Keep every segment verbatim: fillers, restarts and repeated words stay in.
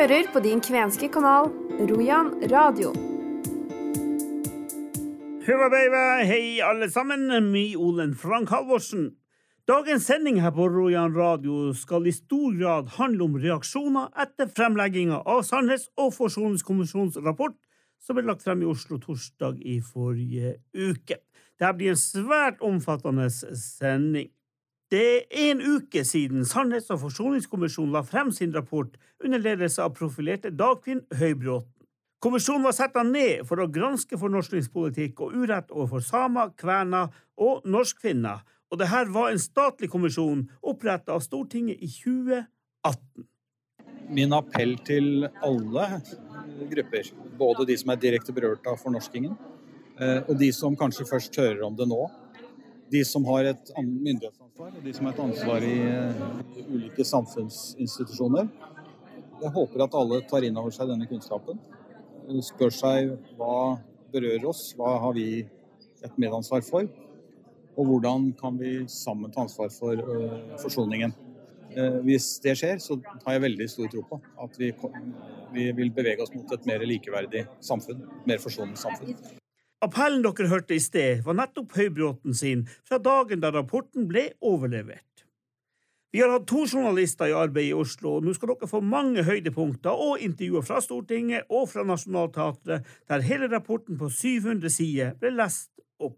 hører på din kvenske kanal, Rojan Radio. Hurra baby, hei alle sammen, mi Olen Frank Halvorsen. Dagens sending her på Rojan Radio skal i stor grad handle om reaksjoner etter fremleggingen av Sannhets- og forsoningskommisjonens rapport som ble lagt frem i Oslo torsdag i forrige uke. Dette blir en svært omfattende sending. Det er en uke siden Sannhets- og forsoningskommisjonen la frem sin rapport under ledelse av profilerte Dagfinn Høybråten. Kommisjonen var satt ned for å granske fornorskningspolitikk og urett overfor samer, kvener og norskfinner, og dette var en statlig kommisjon opprettet av Stortinget i tjue atten. Min appell til alle grupper, både de som er direkte berørt av fornorskingen, og de som kanskje først hører om det nå, de som har et myndighetsansvar, og de som har et ansvar i, i ulike samfunnsinstitusjoner. Jeg håper at alle tar inn over seg denne kunnskapen, spør seg hva berører oss, hva har vi et medansvar for, og hvordan kan vi sammen ta ansvar for uh, forsoningen. Uh, hvis det skjer, så har jeg veldig stor tro på at vi, vi vil bevege oss mot et mer likeverdig samfunn, mer forsonende samfunn. Appellen dere hørte i sted var nettopp Høybråten sin fra dagen da rapporten ble overlevert. Vi har hatt to journalister i arbeid i Oslo, og nå skal dere få mange høydepunkter og intervjuer fra Stortinget og fra Nationaltheatret, der hele rapporten på syv hundre sider ble lest opp.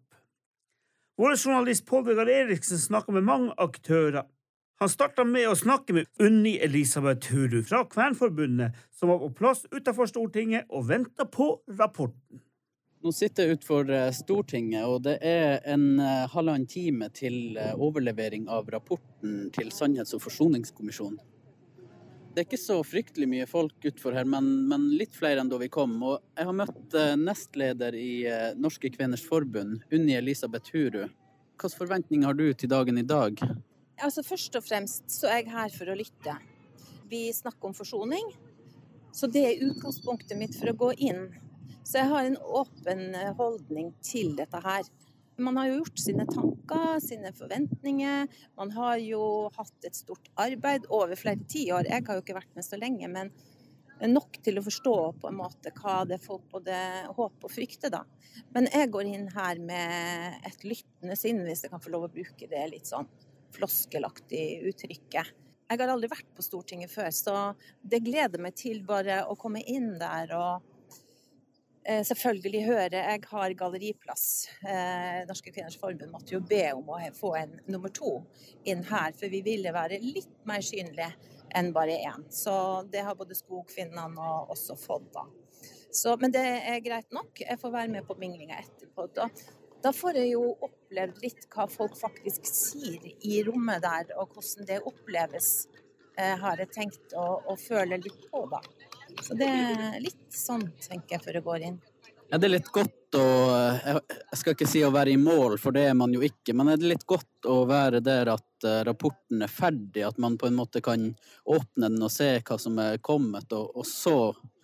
Vår journalist Pål Vegard Eriksen snakket med mange aktører. Han startet med å snakke med Unni Elisabeth Huru fra Kvenforbundet, som var på plass utenfor Stortinget og ventet på rapporten. Nå sitter jeg utenfor Stortinget, og det er en halvannen time til overlevering av rapporten til Sannhets- og forsoningskommisjonen. Det er ikke så fryktelig mye folk utenfor her, men, men litt flere enn da vi kom. Og jeg har møtt nestleder i Norske Kveners Forbund, Unni Elisabeth Huru. Hvilke forventninger har du til dagen i dag? Altså, først og fremst så er jeg her for å lytte. Vi snakker om forsoning, så det er utgangspunktet mitt for å gå inn. Så jeg har en åpen holdning til dette her. Man har jo gjort sine tanker, sine forventninger. Man har jo hatt et stort arbeid over flere tiår. Jeg har jo ikke vært med så lenge, men nok til å forstå på en måte hva det er folk både håper og frykter da. Men jeg går inn her med et lyttende sinn, hvis jeg kan få lov å bruke det litt sånn floskelaktig uttrykket. Jeg har aldri vært på Stortinget før, så det gleder meg til bare å komme inn der og selvfølgelig høre. Jeg har galleriplass. Eh, Norske Kveners Forbund måtte jo be om å få en nummer to inn her, for vi ville være litt mer synlige enn bare en. Så det har både skogfinnene og også fått da. Så, men det er greit nok. Jeg får være med på minglinga etterpå. Da, da får jeg jo opplevd litt hva folk faktisk sier i rommet der, og hvordan det oppleves, eh, har jeg tenkt å, å føle litt på da. Så det er litt sånn, tenker jeg, før jeg går inn. Er det litt godt å, jeg skal ikke si å være i mål, for det er man jo ikke, men er det litt godt å være der at rapporten er ferdig, at man på en måte kan åpne den og se hva som er kommet, og, og så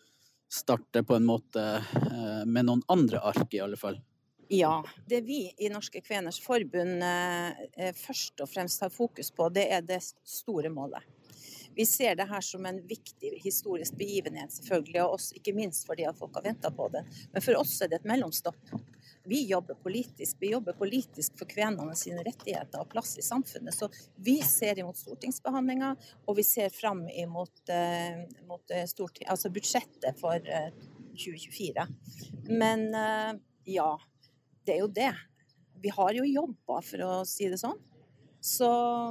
starte på en måte med noen andre ark i alle fall? Ja, det vi i Norske Kveners Forbund eh, først og fremst har fokus på, det er det store målet. Vi ser det her som en viktig historisk begivenhet, selvfølgelig, og også, ikke minst fordi at folk har ventet på det. Men for oss er det et mellomstopp. Vi jobber politisk, vi jobber politisk for kvenene sine rettigheter og plass i samfunnet, så vi ser imot stortingsbehandlinger, og vi ser frem imot, uh, mot storting, altså budsjettet for uh, tjue tjuefire. Men uh, ja, det er jo det. Vi har jo jobbet, for å si det sånn. Så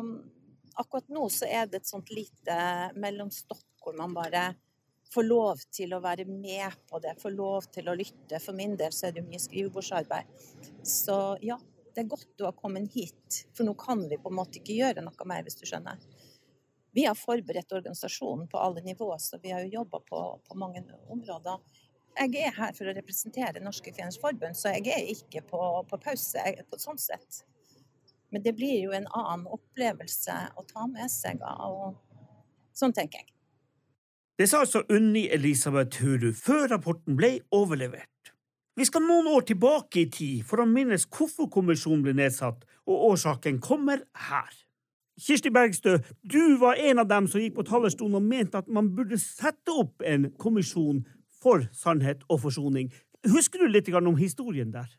akkurat nå så er det et sånt lite mellomstopp hvor man bare får lov til å være med på det, får lov til å lytte. For min del så er det jo mye skrivebordsarbeid. Så ja, det er godt å ha kommet hit, for nå kan vi på en måte ikke gjøre noe mer, hvis du skjønner. Vi har forberedt organisasjonen på alle nivåer, så vi har jo jobbet på, på mange områder. Jeg er her for å representere Norske Kveners Forbund, så jeg er ikke på, på pause på sånn sett. Men det blir jo en annen opplevelse å ta med seg, og sånn tenker jeg. Det sa altså Unni Elisabeth Huru før rapporten ble overlevert. Vi skal noen år tilbake i tid for å minnes hvorfor kommisjonen ble nedsatt, og årsaken kommer her. Kirsti Bergstø, du var en av dem som gikk på talerstolen og mente at man burde sette opp en kommisjon for sannhet og forsoning. Husker du litt om historien der?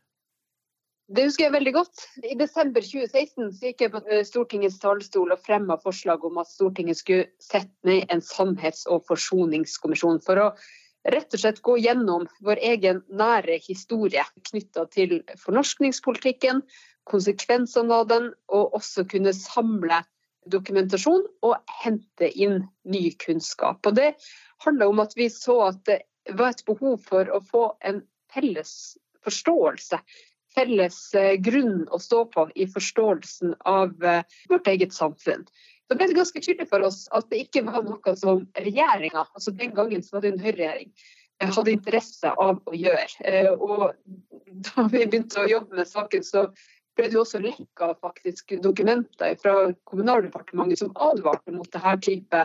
Det husker jeg veldig godt. I desember tjue seksten så gikk jeg på Stortingets talerstol og fremmet forslag om at Stortinget skulle sette ned en sannhets- og forsoningskommisjon for å rett og slett gå gjennom vår egen nære historie knyttet til fornorskningspolitikken, konsekvensene av den, og også kunne samle dokumentasjon og hente inn ny kunnskap. Og det handler om at vi så at det var et behov for å få en felles forståelse, felles grunn å stå på i forståelsen av vårt eget samfunn. Så ble det ganske tydelig for oss at det ikke var noe som regjeringen, altså den gangen så var det en høyreregjering, hadde interesse av å gjøre. Og da vi begynte å jobbe med saken, så ble det også lekket faktisk dokumenter fra Kommunaldepartementet som advarte mot dette type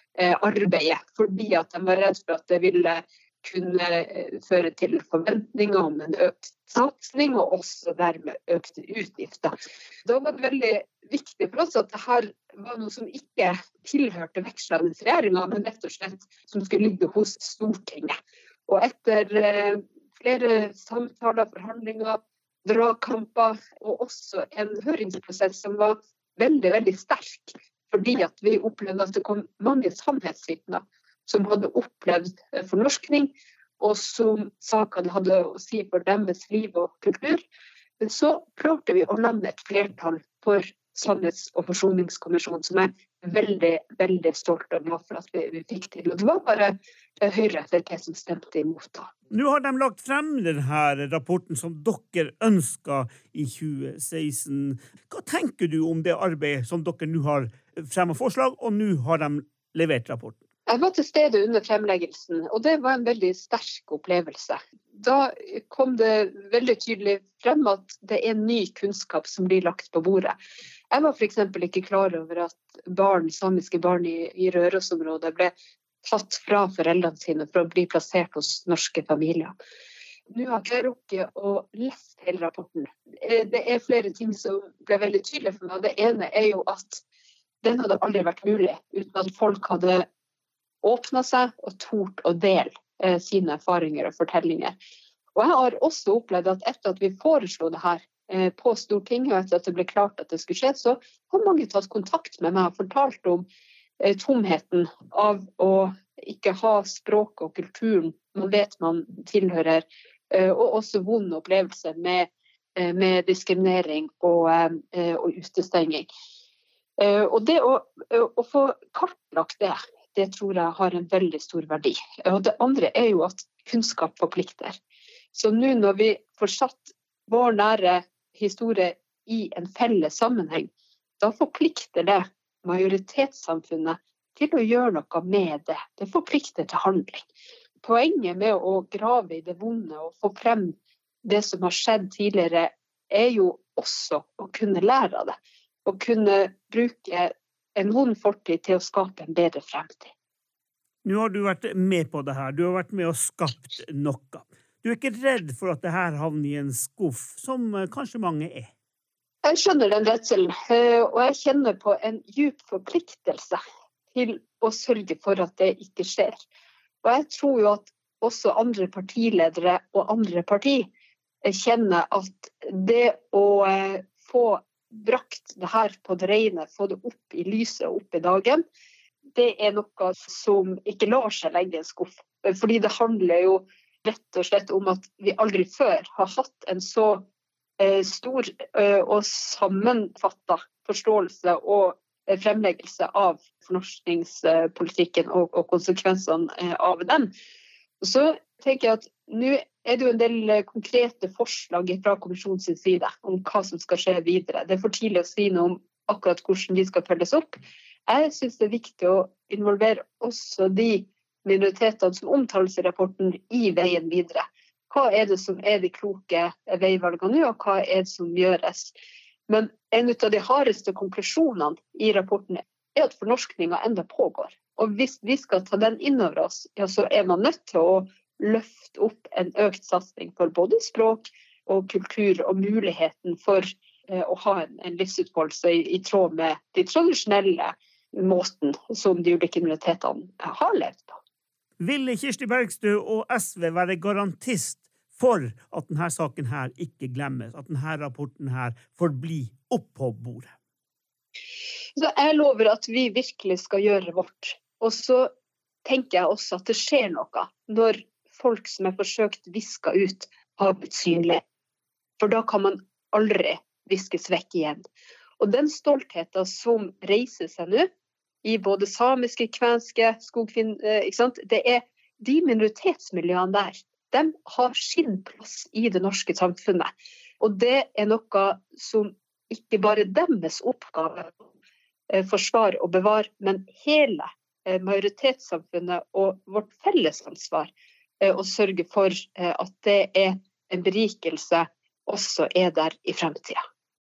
arbeid, fordi at de var redd for at det ville kunne føre til forventninger om en økt satsning og også dermed økte utgifter. Da var det veldig viktig for oss at dette var noe som ikke tilhørte vekslende regjeringer, men rett og slett som skulle ligge hos Stortinget. Og etter eh, flere samtaler, forhandlinger, dragkamper og også en høringsprosess som var veldig, veldig sterk, fordi at vi opplevde at det kom mange sannhetsvitner som hadde opplevd fornorskning, og som sakene hadde å si for deres liv og kultur. Men så klarte vi å lande et flertall for Sannhets- og forsoningskommisjonen, som er veldig, veldig stolt og glad for at vi, vi fikk til. Og det var bare Høyre og F P som stemte imot da. Nå har de lagt frem denne rapporten som dere ønsket i tjue seksten. Hva tenker du om det arbeidet som dere nå har fremmet forslag, og nå har de levert rapporten? Jeg var til stede under fremleggelsen, og det var en veldig sterk opplevelse. Da kom det veldig tydelig frem at det er ny kunnskap som blir lagt på bordet. Jeg var for eksempel ikke klar over at barn, samiske barn i, i Rørosområdet ble tatt fra foreldrene sine for å bli plassert hos norske familier. Nå har jeg rukket å lese hele rapporten. Det er flere ting som ble veldig tydelige for meg. Det ene er jo at den hadde aldri vært mulig uten at folk hadde åpnet seg og tort å dele eh, sine erfaringer og fortellinger. Og jeg har også opplevd at etter at vi foreslo det her eh, på Stortinget, og etter at det ble klart at det skulle skje, så har mange tatt kontakt med meg og fortalt om eh, tomheten av å ikke ha språk og kulturen man vet man tilhører, eh, og også vond opplevelse med, eh, med diskriminering og, eh, og utestenging. Eh, og det å, å få kartlagt det, det tror jeg har en veldig stor verdi. Og det andre er jo at kunnskap forplikter. Så nå når vi får satt vår nære historie i en felles sammenheng, da forplikter det majoritetssamfunnet til å gjøre noe med det. Det forplikter til handling. Poenget med å grave i det vonde og få frem det som har skjedd tidligere, er jo også å kunne lære av det. Å kunne bruke en vond fortid til å skape en bedre fremtid. Nå har du vært med på det her. Du har vært med og skapt noe. Du er ikke redd for at det her havner i en skuff, som kanskje mange er? Jeg skjønner den redselen, og jeg kjenner på en djup forpliktelse til å sørge for at det ikke skjer. Og jeg tror jo at også andre partiledere og andre parti kjenner at det å få brakt det her på det rene, få det opp i lyset og opp i dagen, det er noe som ikke lar seg legge i en skuff. Fordi det handler jo rett og slett om at vi aldri før har hatt en så eh, stor eh, og sammenfattet forståelse og eh, fremleggelse av fornorskningspolitikken og, og konsekvensene eh, av den. Og så tenker jeg at nå er det jo en del konkrete forslag fra kommisjonens side om hva som skal skje videre. Det er for tidlig å si noe om akkurat hvordan de skal følges opp. Jeg synes det er viktig å involvere også de minoritetene som omtales i rapporten i veien videre. Hva er det som er de kloke veivalgene nå, og hva er det som gjøres? Men en av de hardeste konklusjonene i rapporten er at fornorskningen enda pågår. Og hvis vi skal ta den innover oss, ja, så er man nødt til å løfte opp en økt satsing for både språk og kultur og muligheten for å ha en, en livsutfoldelse i, i tråd med de tradisjonelle måten som de ulike minoritetene har levd på. Vil Kirsti Bergstø og S V være garantist for at denne saken her ikke glemmes, at denne rapporten her får bli opp på bordet? Så jeg lover at vi virkelig skal gjøre vårt. Og så tenker jeg også at det skjer noe når folk som er forsøkt visket ut har blitt synlige. For da kan man aldri viskes vekk igjen. Og den stoltheten som reiser seg nå, i både samiske, kvenske, skogfinn, ikke sant? Det er de minoritetsmiljøene der, de har sin plass i det norske samfunnet. Og det er noe som ikke bare deres oppgave forsvar og bevar, men hele majoritetssamfunnet og vårt felles ansvar å sørge for at det er en berikelse også er der i fremtiden.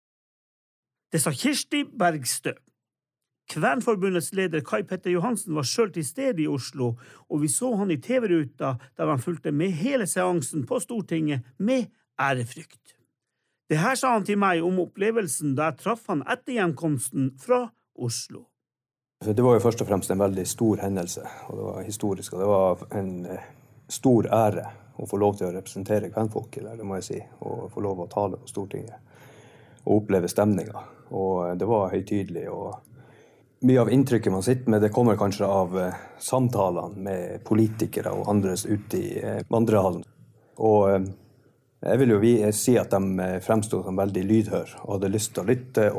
Det sa Kirsti Bergstø. Kvenforbundets leder Kai Petter Johansen var selv til stede i Oslo, og vi så han i T V-ruta der han fulgte med hele seansen på Stortinget med ærefrykt. Det her sa han til meg om opplevelsen da jeg traff han etter hjemkomsten fra Oslo. Det var jo først og fremst en veldig stor hendelse, og det var historisk, og det var en stor ære å få lov til å representere kvenfolket, det må jeg si, og få lov å tale på Stortinget, og oppleve stemninga. Og det var høytidelig, og mye av inntrykket man sitter med, det kommer kanskje av samtalene med politikere og andres ute i vandrehallen. Og jeg vil jo si at de fremstod som veldig lydhør, og hadde lyst til å lytte,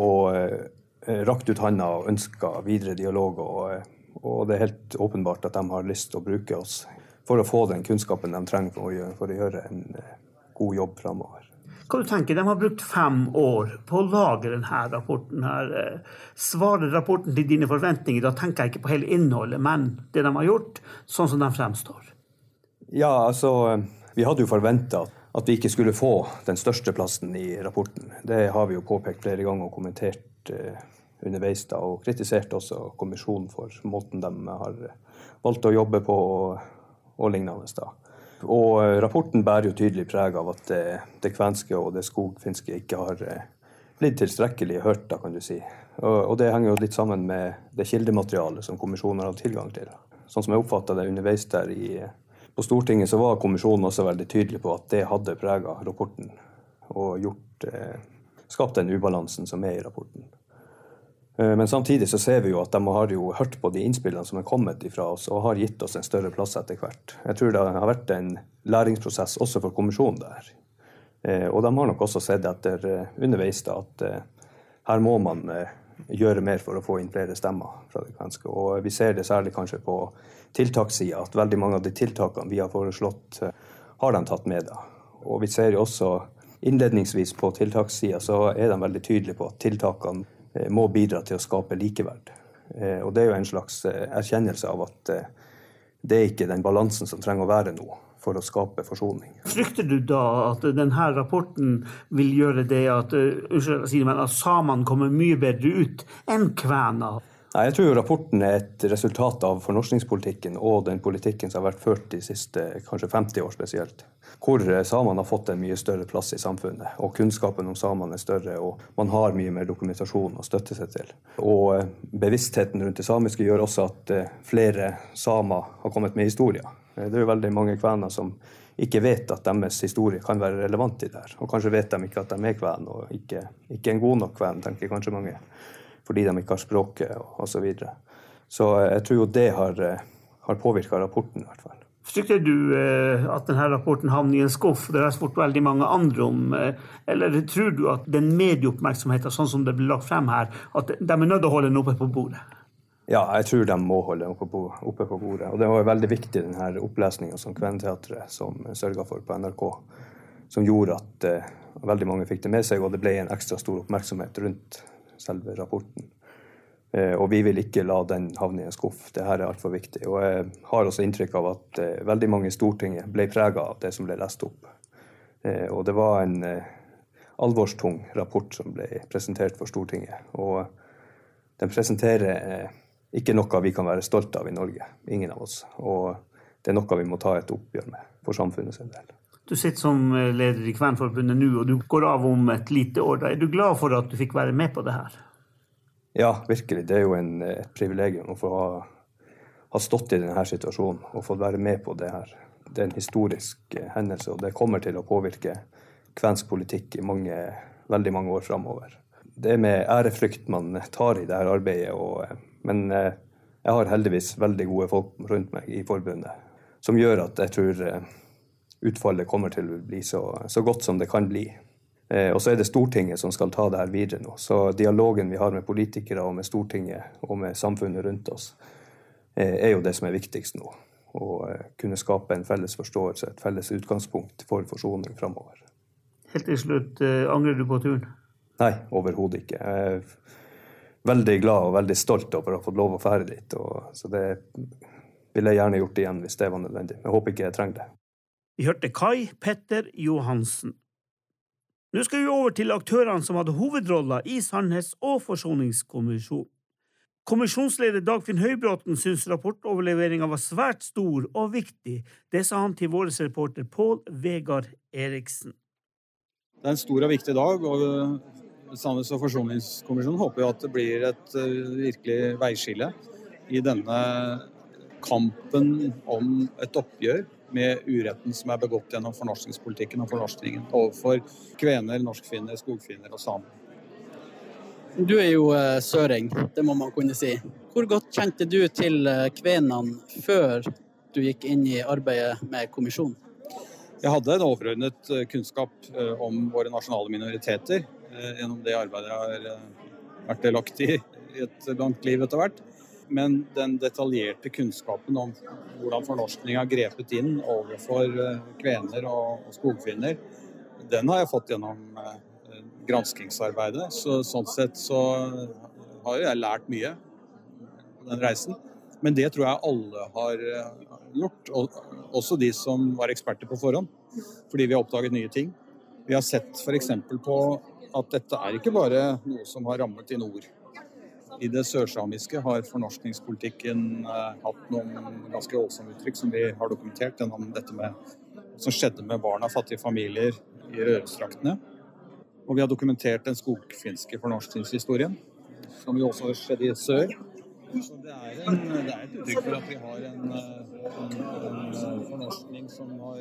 og rakt ut handa og ønsket videre dialog, og, og det er helt åpenbart at de har lyst til å bruke oss for å få den kunnskapen de trenger for å gjøre, for å gjøre en god jobb fremover. Hva du tenker, de har brukt fem år på å lage denne rapporten her. Svarer rapporten til dine forventninger? Da tenker jeg ikke på hele innholdet, men det de har gjort, sånn som de fremstår. Ja, altså, vi hadde jo forventet at vi ikke skulle få den største plassen i rapporten. Det har vi jo påpekt flere ganger og kommentert uh, underveis da, og kritisert også kommisjonen for måten de har valgt å jobbe på og, og lignende da. Og rapporten bærer jo tydelig preg av at det, det kvenske og det skogfinske ikke har blitt tilstrekkelig hørt, da kan du si. Og, og det henger jo litt sammen med det kildematerialet som kommisjonen har hatt tilgang til. Sånn som jeg oppfattet det underveis der i, på Stortinget, så var kommisjonen også veldig tydelig på at det hadde preget rapporten og gjort, eh, skapt den ubalansen som er i rapporten. Men samtidig så ser vi jo at de har jo hørt på de innspillene som er kommet ifra oss, og har gitt oss en større plass etter hvert. Jeg tror det har vært en læringsprosess også for kommisjonen der. Og de har nok også sett etter underveis da, at her må man gjøre mer for å få inn flere stemmer fra det kvenske. Og vi ser det særlig kanskje på tiltakssiden, at veldig mange av de tiltakene vi har foreslått har de tatt med da. Og vi ser jo også innledningsvis på tiltakssiden, så er de veldig tydelige på at tiltakene må bidra til å skape likeverd. Og det er jo en slags erkjennelse av at det er ikke den balansen som trenger å være nå for å skape forsoning. Frykter du da at denne rapporten vil gjøre det at, unnskyld, at samene kommer mye bedre ut enn kvener? Nei, jeg tror jo rapporten er et resultat av fornorskningspolitikken og den politikken som har vært ført de siste kanskje femti år spesielt, hvor samene har fått en mye større plass i samfunnet, og kunnskapen om samene er større, og man har mye mer dokumentasjon å støtte seg til. Og bevisstheten rundt det samiske gjør også at flere samer har kommet med historier. Det er jo veldig mange kvener som ikke vet at deres historie kan være relevant i det her, og kanskje vet de ikke at de er kven, og ikke, ikke en god nok kven, tenker kanskje mange, fordi de ikke har språket og så videre. Så jeg tror jo det har, har påvirket rapporten i hvert fall. Frykter du eh, at denne rapporten havner i en skuff? Det har spurt veldig mange andre om. Eh, eller tror du at den medieoppmerksomheten, sånn som det blir lagt frem her, at de er nødt til å holde den oppe på bordet? Ja, jeg tror de må holde den oppe på, oppe på bordet. Og det var veldig viktig, denne opplesningen som Kventeatret som sørget for på N R K, som gjorde at eh, veldig mange fikk det med seg, og det ble en ekstra stor oppmerksomhet rundt selve rapporten. Eh, og vi vil ikke la den havne i en skuff. Dette er alt for viktig. Og jeg har også inntrykk av at eh, veldig mange i Stortinget ble preget av det som ble lest opp. Eh, og det var en eh, alvorstung rapport som ble presentert for Stortinget. Og den presenterer eh, ikke noe vi kan være stolt av i Norge. Ingen av oss. Og det er noe vi må ta et oppgjør med for samfunnet sin del. Du sitter som leder i Kvenforbundet nå, og du går av om et lite år. Er du glad for at du fikk være med på det her? Ja, virkelig. Det er jo en, et privilegium å få ha, ha stått i denne situasjonen og få være med på det her. Det er en historisk hendelse, og det kommer til å påvirke kvensk politikk i mange, veldig mange år fremover. Det er med ærefrykt man tar i det her arbeidet, og, men jeg har heldigvis veldig gode folk rundt meg i forbundet, som gjør at jeg tror utfallet kommer til å bli så, så godt som det kan bli. Eh, og så er det Stortinget som skal ta det her videre nå. Så dialogen vi har med politikere og med Stortinget og med samfunnet rundt oss, eh, er jo det som er viktigst nå. Å eh, kunne skape en felles forståelse, et felles utgangspunkt for forsoning fremover. Helt til slutt, eh, angrer du på turen? Nei, overhodet ikke. Jeg er veldig glad og veldig stolt over å ha fått lov å fære dit. Og, så det ville jeg gjerne gjort igjen hvis det var nødvendig. Jeg håper ikke jeg trenger det. Vi hørte Kai Petter Johansen. Nå skal vi over til aktørene som hadde hovedroller i Sannhets- og forsoningskommisjonen. Kommisjonsleder Dagfinn Høybråten synes rapportoverleveringen var svært stor og viktig. Det sa han til vår reporter Pål Vegard Eriksen. Det er en stor og viktig dag, og Sannhets- og forsoningskommisjonen håper jo at det blir et uh, virkelig veiskille i denne kampen om et oppgjør med uretten som er begått gjennom fornorskningspolitikken og fornorskningen overfor kvener, norskfinner, skogfinner og samer. Du er jo uh, søring, det må man kunne si. Hvor godt kjente du til uh, kvenene før du gikk inn i arbeidet med kommisjonen? Jeg hadde en overordnet uh, kunnskap uh, om våre nasjonale minoriteter uh, gjennom det arbeidet jeg har uh, vært delaktig i i et langt liv etter hvert. Men den detaljerte kunnskapen om hvordan fornorskning har grepet inn overfor kvener og skogfinner, den har jeg fått gjennom granskingsarbeidet. Så sånn sett så har jeg lært mye på den reisen. Men det tror jeg alle har gjort, også de som var eksperter på forhånd, fordi vi har oppdaget nye ting. Vi har sett for eksempel på at dette er ikke bare noe som har rammet i nord. I det sørsamiske har fornorskningspolitikken eh, hatt noen ganske voldsomme uttrykk som vi har dokumentert gjennom dette med, som skjedde med barn av fattige familier i Rørestraktene. Og vi har dokumentert den skogfinske fornorskningshistorien, som jo også skjedde i sør. Så det er, en, det er et uttrykk for at vi har en, en, en fornorskning som har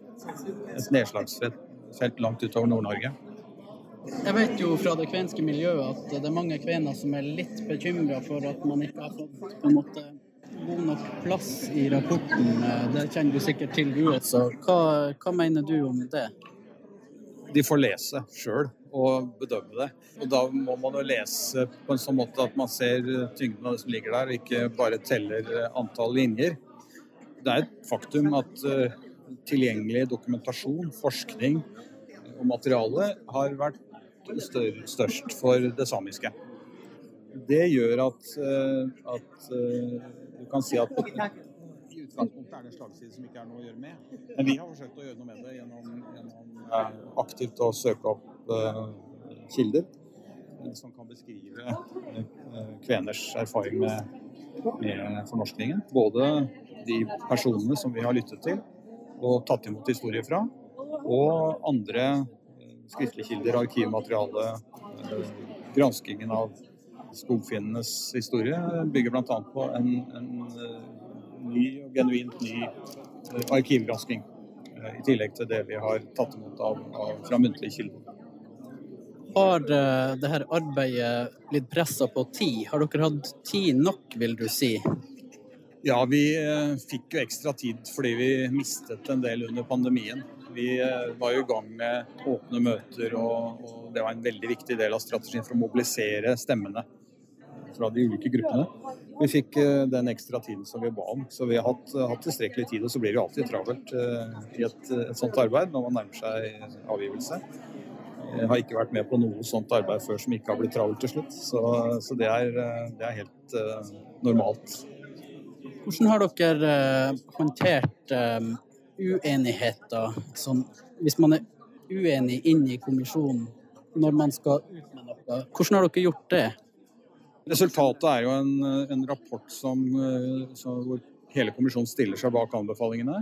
et nedslagsfelt langt utover Nord-Norge. Jeg vet jo fra det kvenske miljøet at det er mange kvener som er litt bekymret for at man ikke har fått på en måte god nok plass i rapporten. Det kjenner du sikkert til du også. Hva, hva mener du om det? De får lese selv og bedømme det. Og da må man jo lese på en sånn måte at man ser tyngden av det som ligger der, og ikke bare teller antall linjer. Det er et faktum at tilgjengelig dokumentasjon, forskning og materiale har vært størst for det samiske. Det gjør at, at du kan si at i utgangspunktet er det en slagside som ikke er noe å gjøre med. Men vi har forsøkt å gjøre noe med det gjennom, gjennom aktivt å søke opp uh, kilder som kan beskrive uh, kveners erfaring med, med fornorskningen. Både de personene som vi har lyttet til og tatt imot historier fra, og andre skriftlige kilder, arkivmateriale, granskingen av skogfinnenes historie bygger blant annet på en, en ny og genuint ny arkivgransking, i tillegg til det vi har tatt imot av, av fra muntlige kilder. Har det her arbeidet blitt presset på tid? Har dere hatt tid nok, vil du si? Ja, vi fikk jo ekstra tid fordi vi mistet en del under pandemien. Vi var jo i gang med åpne møter, og, og det var en veldig viktig del av strategien for å mobilisere stemmene fra de ulike gruppene. Vi fikk den ekstra tiden som vi ba om, så vi har hatt, hatt tilstrekkelig tid, og så blir det jo alltid travelt uh, i et, et sånt arbeid når man nærmer seg avgivelse. Jeg har ikke vært med på noe sånt arbeid før som ikke har blitt travelt til slutt, så, så det, er, det er helt uh, normalt. Hvordan har dere uh, håndtert uh, uenigheter, sånn, hvis man er uenig inn i kommisjonen når man skal ut med noe? Hvordan har dere gjort det? Resultatet er jo en, en rapport som, som, hvor hele kommisjonen stiller seg bak anbefalingene.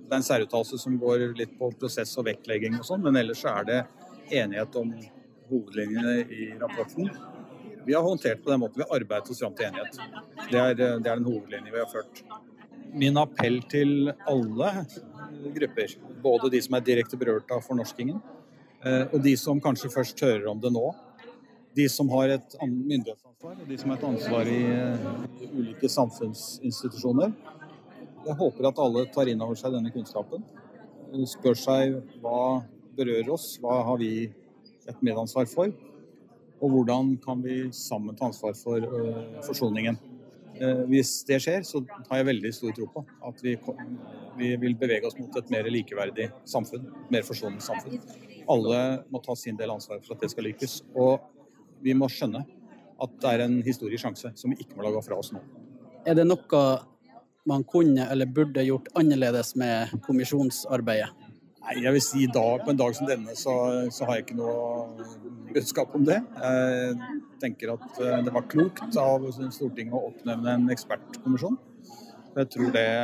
Det er en særuttalelse som går litt på prosess og vektlegging og sånn, men ellers så er det enighet om hovedlinjene i rapporten. Vi har håndtert på den måten, vi har arbeidet oss fram til enighet. Det er, det er den hovedlinjen vi har ført. Min appell til alle grupper, både de som er direkte berørt av fornorskingen, og de som kanskje først hører om det nå, de som har et myndighetsansvar, og de som har et ansvar i, i ulike samfunnsinstitusjoner. Jeg håper at alle tar inn over seg denne kunnskapen, spør seg hva berører oss, hva har vi et medansvar for, og hvordan kan vi sammen ta ansvar for uh, forsoningen. Uh, hvis det skjer, så har jeg veldig stor tro på at vi, vi vil bevege oss mot et mer likeverdig samfunn, mer forsonende samfunn. Alle må ta sin del ansvar for at det skal lykkes, og vi må skjønne at det er en historisk sjanse som vi ikke må lage fra oss nå. Er det noe man kunne eller burde gjort annerledes med kommisjonsarbeidet? Nei, jeg vil si da, på en dag som denne så, så har jeg ikke noe budskap om det. Jeg tenker at det var klokt av Stortinget å oppnevne en ekspertkommisjon. Jeg tror det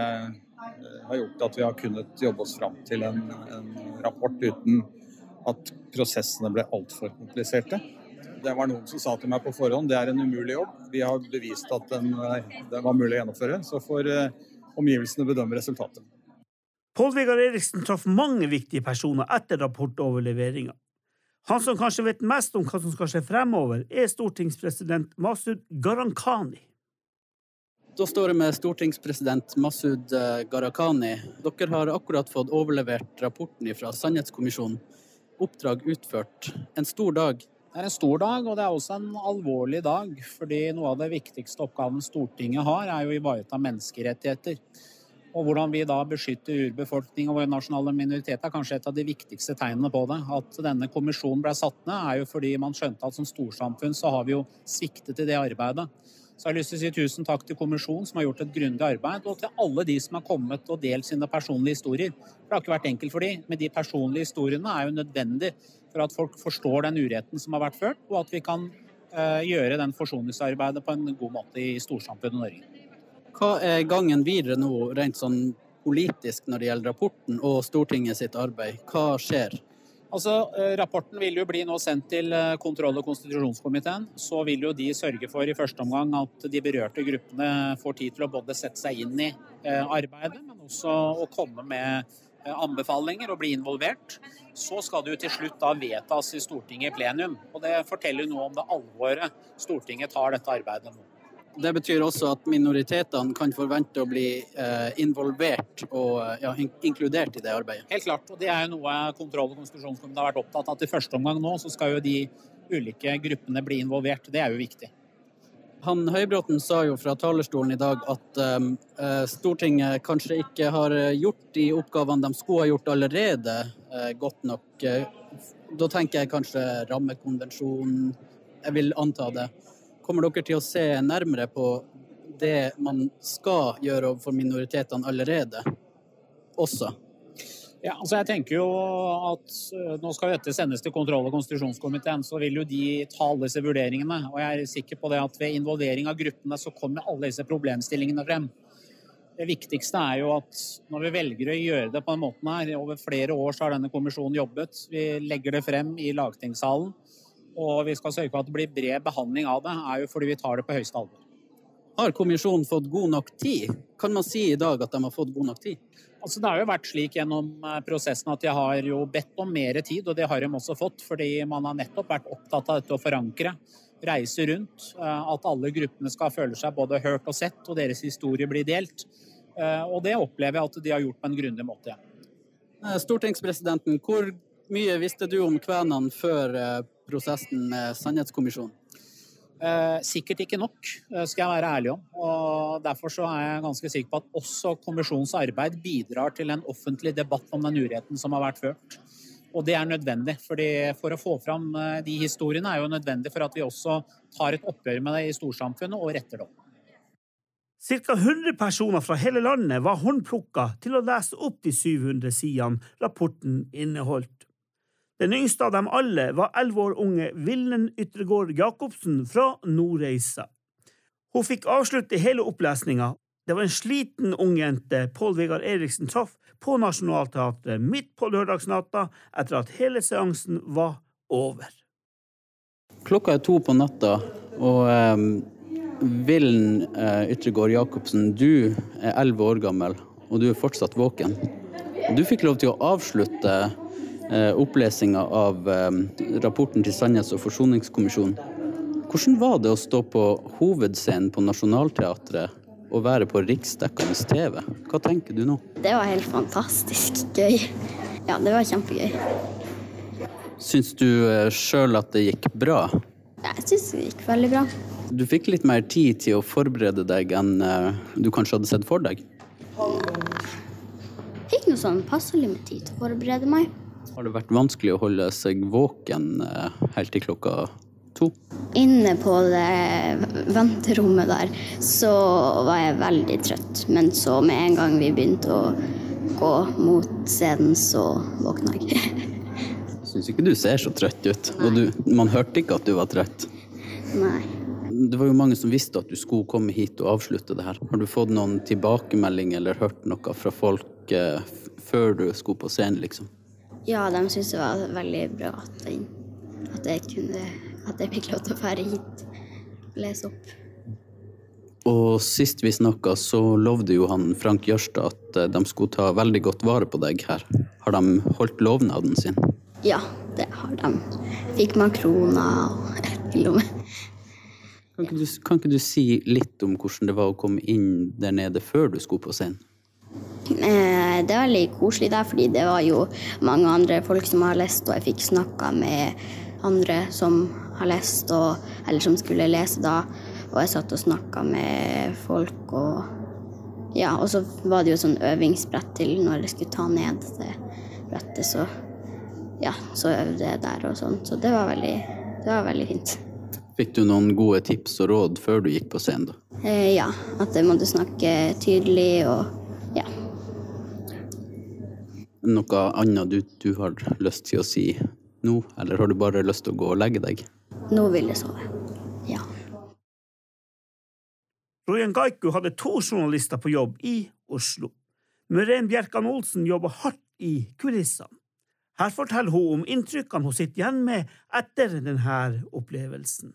har gjort at vi har kunnet jobbe oss fram til en, en rapport uten at prosessene ble alt for kompliserte. Det var noen som sa til meg på forhånd, det er en umulig jobb. Vi har bevist at den, den var mulig å gjennomføre, så får omgivelsene bedømme resultatet. Pål Vegard Eriksen traff mange viktige personer etter rapportoverleveringen. Han som kanskje vet mest om hva som skal skje fremover, er stortingspresident Masud Gharahkhani. Da står jeg med stortingspresident Masud Gharahkhani. Dere har akkurat fått overlevert rapporten fra Sannhetskommisjonen. Oppdrag utført. En stor dag. Det er en stor dag, og det er også en alvorlig dag, fordi noe av det viktigste oppgaven Stortinget har, er jo å ivareta menneskerettigheter. Og hvordan vi da beskytter urbefolkning og våre nasjonale minoriteter er kanskje et av de viktigste tegnene på det. At denne kommisjonen ble satt ned er jo fordi man skjønte at som storsamfunn så har vi jo sviktet i det arbeidet. Så jeg har lyst til å si tusen takk til kommisjonen som har gjort et grundig arbeid, og til alle de som har kommet og delt sine personlige historier. For det har ikke vært enkelt for de, men de personlige historiene er jo nødvendig for at folk forstår den uretten som har vært ført, og at vi kan uh, gjøre den forsoningsarbeidet på en god måte i storsamfunnet Norge. Hva er gangen videre nå, rent sånn politisk når det gjelder rapporten og Stortinget sitt arbeid? Hva skjer? Altså, rapporten vil jo bli nå sendt til kontroll- og konstitusjonskomiteen. Så vil jo de sørge for i første omgang at de berørte gruppene får tid til å både sette seg inn i arbeidet, men også å komme med anbefalinger og bli involvert. Så skal det jo til slutt da vedtas i Stortinget i plenum, og det forteller noe om det alvoret Stortinget tar dette arbeidet nå. Det betyr også at minoritetene kan forvente å bli eh, involvert og ja, in- inkludert i det arbeidet. Helt klart, og det er jo noe kontroll- og konstitusjonskomiteen har vært opptatt av. At i første omgang nå så skal jo de ulike gruppene bli involvert. Det er jo viktig. Han Høybråten sa jo fra talerstolen i dag at eh, Stortinget kanskje ikke har gjort de oppgavene de skulle ha gjort allerede eh, godt nok. Da tenker jeg kanskje rammekonvensjonen, jeg vil anta det. Kommer dere til å se nærmere på det man skal gjøre for minoritetene allerede også? Ja, altså jeg tenker jo at nå skal dette sendes til kontroll- og konstitusjonskomiteen, så vil jo de ta alle disse vurderingene. Og jeg er sikker på det at ved involvering av gruppene så kommer alle disse problemstillingene frem. Det viktigste er jo at når vi velger å gjøre det på en måte her, over flere år så har denne kommisjonen jobbet, vi legger det frem i lagtingssalen, og vi skal sørge for at det blir bred behandling av det, er jo fordi vi tar det på høyeste alvor. Har kommisjonen fått god nok tid? Kan man si i dag at de har fått god nok tid? Altså, det har jo vært slik gjennom prosessen at de har jo bedt om mer tid, og det har de også fått, fordi man har nettopp vært opptatt av dette å forankre, reise rundt, at alle gruppene skal føle seg både hørt og sett, og deres historie blir delt. Og det opplever jeg at de har gjort på en grundig måte. Stortingspresidenten, hvor mye visste du om kvenene før prosessen med Sannhetskommisjonen? Eh, sikkert ikke nok, skal jeg være ærlig om. Og derfor så er jeg ganske sikker på at også kommisjonens arbeid bidrar til en offentlig debatt om den uretten som har vært ført. Og det er nødvendig, fordi for å få fram de historiene er jo nødvendig for at vi også tar et oppgjør med det i storsamfunnet og retter det opp. Cirka hundre personer fra hele landet var håndplukket til å lese opp de syv hundre sidene rapporten inneholdt. Den yngste av dem alle var elleve år unge Vilnen Yttergård Jacobsen fra Nordreisa. Hun fikk avslutte hele opplesninga, Det var en sliten ungjente Pål Vegard Eriksen traff på Nationalteatret midt på lørdagsnatta etter at hele seansen var over. Klokka er to på natta, og eh, Villen eh, Ytregård Jacobsen, du er elleve år gammel, og du er fortsatt våken. Du fikk lov til å avslutte eh, opplesingen av eh, rapporten til Sannhets- og forsoningskommisjonen. Hvordan var det å stå på hovedscenen på Nationalteatret og være på riksdekkende T V? Hva tenker du nå? Det var helt fantastisk gøy. Ja, det var kjempegøy. Syns du eh, selv at det gikk bra? Ja, jeg synes det gikk veldig bra. Du fikk litt mer tid til å forberede deg enn eh, du kanskje hadde sett for deg? Jeg fikk noe sånn passelig med tid til å forberede meg. Har det vært vanskelig å holde seg våken eh, helt til klokka to? Inne på det venterommet der, så var jeg veldig trøtt. Men så med en gang vi begynte å gå mot scenen, så våkna jeg. Jeg synes ikke du ser så trøtt ut, Nei. Og du, man hørte ikke at du var trøtt. Nei. Det var jo mange som visste at du skulle komme hit og avslutte det her. Har du fått noen tilbakemelding eller hørt noe fra folk eh, f- før du skulle på scenen, liksom? Ja, de synes det var veldig bra at jeg, at jeg kunne, at jeg fikk lov til å fære hit og lese opp. Og sist vi snakket, så lovde jo han Frank Jørstad at de skulle ta veldig godt vare på deg her. Har de holdt lovnaden sin? Ja, det har de. Fikk makroner og til og med. Kan ikke, du, kan ikke du si litt om hvordan det var å komme inn der nede før du skulle på scenen? Eh, det var veldig koselig der, fordi det var jo mange andre folk som har lest, og jeg fikk snakket med andre som har lest, og, eller som skulle lese da. Og jeg satt og snakket med folk, og ja, og så var det jo sånn øvingsbrett til når jeg skulle ta ned det brettet, så ja, så øvde jeg der og sånn. Så det var veldig, det var veldig fint. Fikk du noen gode tips og råd før du gikk på scenen da? Eh, ja, at jeg måtte snakke tydelig og ja. Noe annet du, du har lyst til å si nå, eller har du bare lyst til å gå og legge deg? Nå vil jeg sove, ja. Rojan Gaiku hadde to journalister på jobb i Oslo. Møren Bjerkan Olsen jobbet hardt i kulissene. Her forteller hun om inntrykkene hun sitter igjen med etter denne opplevelsen.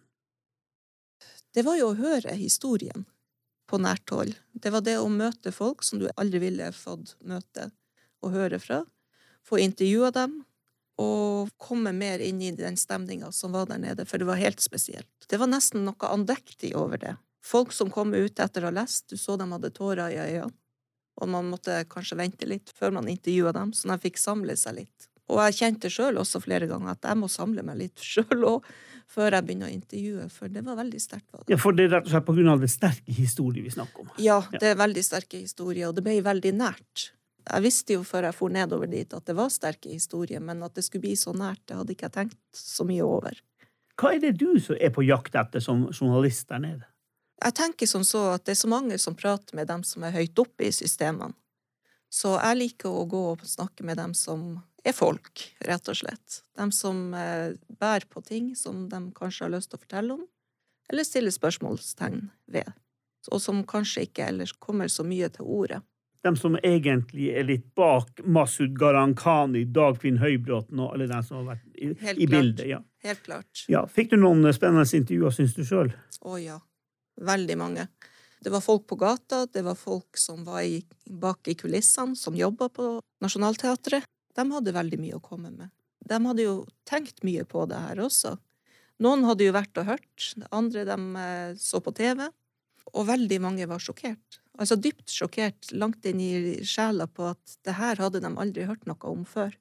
Det var jo å høre historien på nært hold. Det var det å møte folk som du aldri ville fått møte og høre fra. Få intervjua dem, og komme mer inn i den stemningen som var der nede, for det var helt spesielt. Det var nesten noe andektig over det. Folk som kom ut etter å ha lest, du så dem hadde tårer i øynene, og man måtte kanskje vente litt før man intervjua dem, så de fikk samle seg litt. Og jeg kjente selv også flere ganger at jeg må samle meg litt selv også, før jeg begynner å intervjue, for det var veldig sterkt. Var det. Ja, for det er rett og slett på grunn av det sterke historie vi snakker om. Ja, det er veldig sterke historier, og det ble veldig nært. Jeg visste jo før jeg for nedover dit at det var sterke historier, men at det skulle bli så nært, det hadde ikke jeg tenkt så mye over. Hva er det du som er på jakt etter som journalist der nede? Jeg tenker som så at det er så mange som prater med dem som er høyt oppe i systemene. Så jeg liker å gå og snakke med dem som er folk, rett og slett. De som eh, bærer på ting som de kanskje har lyst til å fortelle om, eller stille spørsmålstegn ved, og som kanskje ikke ellers kommer så mye til ordet. De som egentlig er litt bak Masud Gharahkhani, Dagfinn Høybråten og alle de som har vært i, i bildet. Ja. Helt klart. Ja, fikk du noen spennende intervjuer, synes du selv? Å ja, veldig mange. Det var folk på gata, det var folk som var i, bak i kulissene, som jobbet på Nationalteatret. De hadde veldig mye å komme med. De hadde jo tenkt mye på det her også. Noen hadde jo vært og hørt, andre de så på T V, og veldig mange var sjokkert. Altså dypt sjokkert, langt inn i sjela på at det her hadde de aldri hørt noe om før.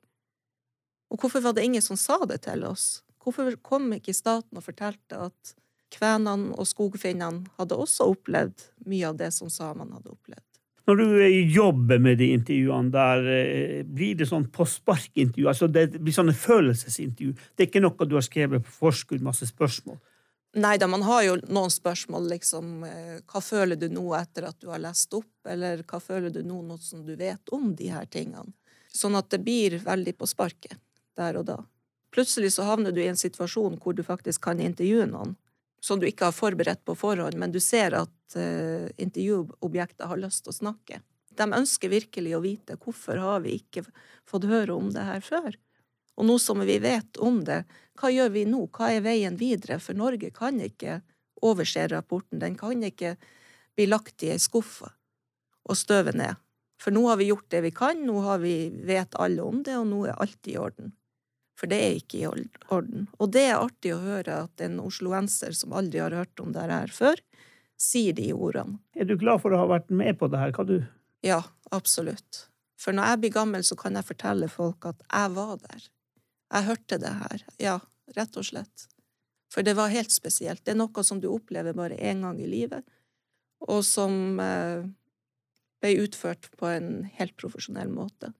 Og hvorfor var det ingen som sa det til oss? Hvorfor kom ikke staten og fortalte at kvenene og skogfinnene hadde også opplevd mye av det som samene hadde opplevd? Når du jobber med de intervjuene der, blir det sånn på sparkintervju, altså det blir sånne følelsesintervju. Det er ikke noe du har skrevet på forskudd, masse spørsmål. Nei da, man har jo noen spørsmål, liksom, hva føler du nå etter at du har lest opp, eller hva føler du nå noe som du vet om de her tingene? Sånn at det blir veldig på sparket, der og da. Plutselig så havner du i en situasjon hvor du faktisk kan intervjue noen. som du ikke har forberedt på forhånd, men du ser at uh, intervjuobjektet har lyst til å snakke. De ønsker virkelig å vite hvorfor har vi ikke fått høre om det her før. Og nå som vi vet om det, hva gjør vi nå? Hva er veien videre? For Norge kan ikke overse rapporten. Den kan ikke bli lagt i en skuffe og støve ned. For nå har vi gjort det vi kan, nå har vi vet alle om det, og nå er alt i orden. For det er ikke i orden. Og det er artig å høre at en osloenser som aldri har hørt om det her før, sier de ordene. Er du glad for å ha vært med på det her? Hva du? Ja, absolutt. For når jeg blir gammel, så kan jeg fortelle folk at jeg var der. Jeg hørte det her. Ja, rett og slett. For det var helt spesielt. Det er noe som du opplever bare en gang i livet, og som eh, ble utført på en helt profesjonell måte.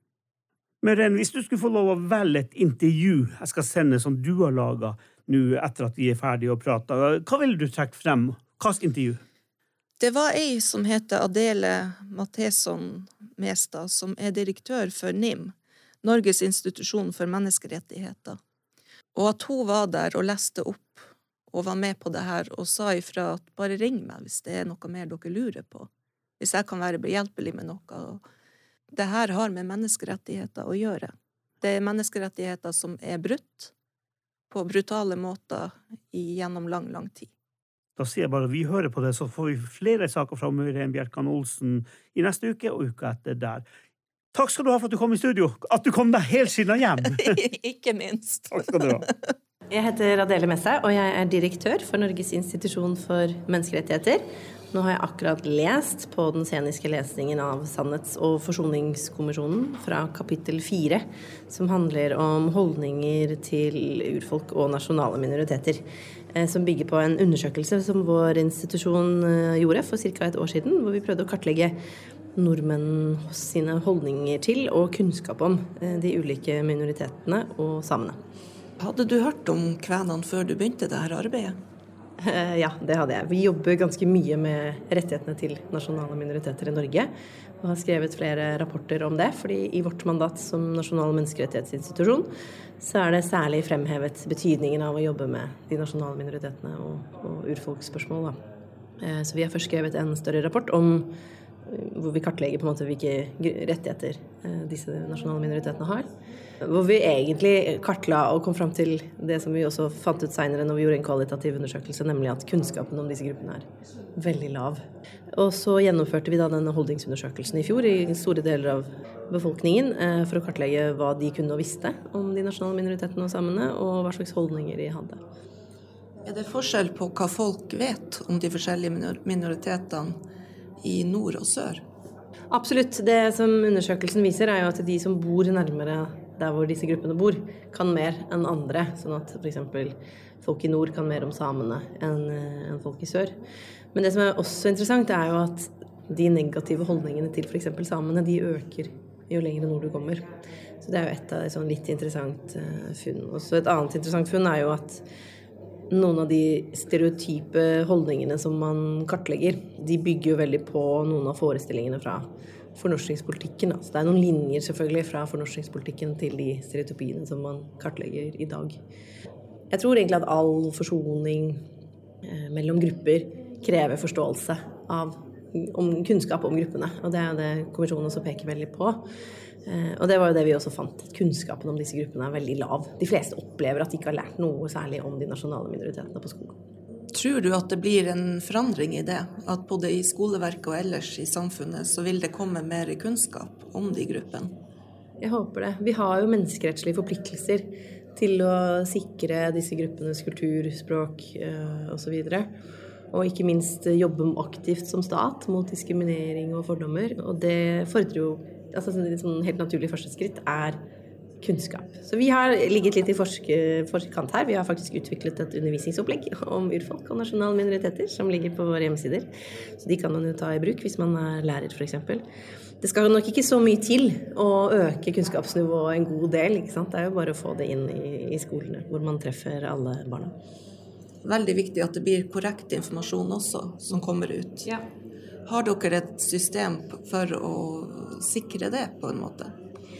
Men hvis du skulle få lov å velge et intervju jeg skal sende som du har laget nå etter at vi er ferdige å prate, hva vil du trekke frem? Hva slags intervju? Det var ei som heter Adele Matheson Mestad, som er direktør for N I M, Norges institusjon for menneskerettigheter. Og at hun var der og leste opp og var med på det her og sa ifra at bare ring meg hvis det er noe mer dere lurer på. Hvis jeg kan være behjelpelig med noe. Det her har med menneskerettigheter å gjøre. Det er menneskerettigheter som er brutt på brutale måter gjennom lang, lang tid. Da sier jeg bare vi hører på det, så får vi flere saker fra Møyren Bjerkan Olsen i neste uke og uka etter der. Takk skal du ha for at du kom i studio. At du kom deg helt siden hjem. Ikke minst. Takk skal du ha. Jeg heter Adele Mestad, og jeg er direktør for Norges institusjon for menneskerettigheter. Nå har jeg akkurat lest på den sceniske lesningen av Sannhets- og forsoningskommisjonen fra kapittel fire, som handler om holdninger til urfolk og nasjonale minoriteter, som bygger på en undersøkelse som vår institusjon gjorde for cirka et år siden, hvor vi prøvde å kartlegge nordmenn sine holdninger til og kunnskap om de ulike minoritetene og samene. Hadde du hørt om kvenene før du begynte det her arbeidet? Ja, det hadde jeg. Vi jobber ganske mye med rettighetene til nasjonale minoriteter i Norge, og har skrevet flere rapporter om det, fordi i vårt mandat som nasjonal menneskerettighetsinstitusjon så er det særlig fremhevet betydningen av å jobbe med de nasjonale minoritetene og, og urfolksspørsmål. Da. Så vi har først skrevet en større rapport om hvor vi kartlegger på en måte hvilke rettigheter disse nasjonale minoritetene har. Hvor vi egentlig kartla og kom frem til det som vi også fant ut senere når vi gjorde en kvalitativ undersøkelse, nemlig at kunnskapen om disse gruppene er veldig lav. Og så gjennomførte vi da denne holdningsundersøkelsen i fjor i store deler av befolkningen for å kartlegge hva de kunne og visste om de nasjonale minoritetene og samene, og hva slags holdninger de hadde. Er det forskjell på hva folk vet om de forskjellige minoritetene i nord og sør? Absolutt. Det som undersøkelsen viser er jo at de som bor nærmere der hvor disse gruppene bor, kan mer enn andre. Sånn at for eksempel folk i nord kan mer om samene enn, enn folk i sør. Men det som er også interessant er jo at de negative holdningene til for eksempel samene, de øker jo lenger nord du kommer. Så det er jo et av de sånn litt interessant funn. Og så et annet interessant funn er jo at noen av de stereotype holdningene som man kartlegger, de bygger jo veldig på noen av forestillingene fra fornorskningspolitikken. Så det er noen linjer selvfølgelig fra fornorskningspolitikken til de stereotypiene som man kartlegger i dag. Jeg tror egentlig at all forsoning eh, mellom grupper krever forståelse av om kunnskap om gruppene, og det er det kommisjonen også peker veldig på. Eh, og det var jo det vi også fant, at kunnskapen om disse gruppene er veldig lav. De fleste opplever at de ikke har lært noe særlig om de nasjonale minoritetene på skolen. Tror du at det blir en forandring i det? At både i skoleverket og ellers i samfunnet så vil det komme mer kunnskap om de gruppene? Jeg håper det. Vi har jo menneskerettslige forpliktelser til å sikre disse gruppenes kultur, språk eh, og så videre. Og ikke minst jobbe aktivt som stat mot diskriminering og fordommer. Og det fordrer jo, altså et sånn helt naturlig første skritt er kunnskap. Så vi har ligget litt i forske, forskant her. Vi har faktisk utviklet et undervisningsopplegg om urfolk og nasjonale minoriteter som ligger på våre hjemmesider. Så de kan man jo ta i bruk hvis man er lærer for eksempel. Det skal nok ikke så mye til å øke kunnskapsnivået en god del, ikke sant? Det er jo bare å få det inn i, i skolene hvor man treffer alle barna. Veldig viktig at det blir korrekt informasjon også som kommer ut. Ja. Har dere et system for å sikre det på en måte?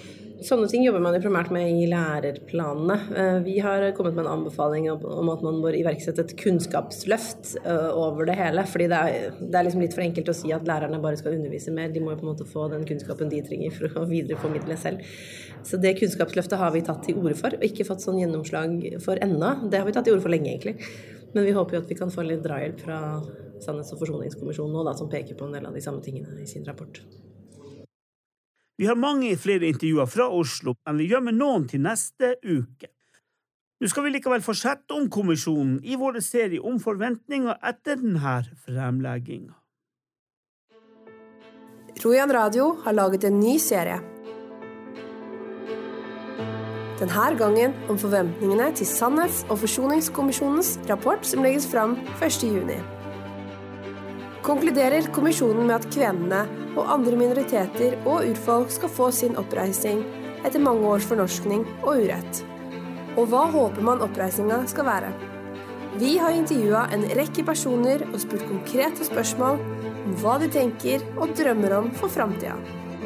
Sånne ting jobber man jo primært med i lærerplanene. Vi har kommet med en anbefaling om at man bør iverksette et kunnskapsløft over det hele, fordi det er, det er liksom litt for enkelt å si at lærerne bare skal undervise mer. De må jo på en måte få den kunnskapen de trenger for å videreformidle selv. Så det kunnskapsløftet har vi tatt til orde for, og ikke fått sånn gjennomslag for enda. Det har vi tatt til orde for lenge egentlig. Men vi håper jo at vi kan få litt drahjelp fra Sannhets- og forsoningskommisjonen nå, da, som peker på en del av de samme tingene i sin rapport. Vi har mange flere intervjuer fra Oslo, men vi gjør med noen til neste uke. Nå skal vi likevel fortsette om kommisjonen i vår serie om forventninger etter denne fremleggingen. Rojan Radio har laget en ny serie. Denne gangen om forventningene til Sannhets- og forsoningskommisjonens rapport som legges fram første juni. Konkluderer kommisjonen med at kvenene og andre minoriteter og urfolk skal få sin oppreisning etter mange års fornorskning og urett. Og hva håper man oppreisningen skal være? Vi har intervjuet en rekke personer og spurt konkrete spørsmål om hva de tenker og drømmer om for fremtiden.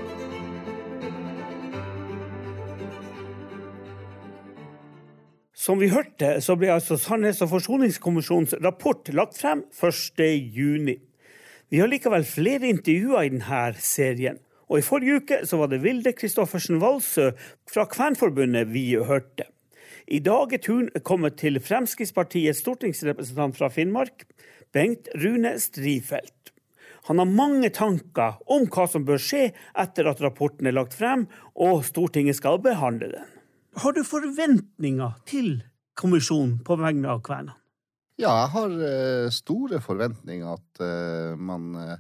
Som vi hørte, så ble altså Sannhets- og forsoningskommisjonens rapport lagt frem første juni. Vi har likevel flere intervjuer i denne serien, og i forrige uke så var det Vilde Kristoffersen Valsø fra Kvenforbundet vi hørte. I dag er turen kommet til Fremskrittspartiets stortingsrepresentant fra Finnmark, Bengt Rune Strifeldt. Han har mange tanker om hva som bør skje etter at rapporten er lagt frem, og Stortinget skal behandle den. Har du forventninger til kommisjonen på vegne av kvenene? Ja, jeg har uh, store forventninger at uh, man uh,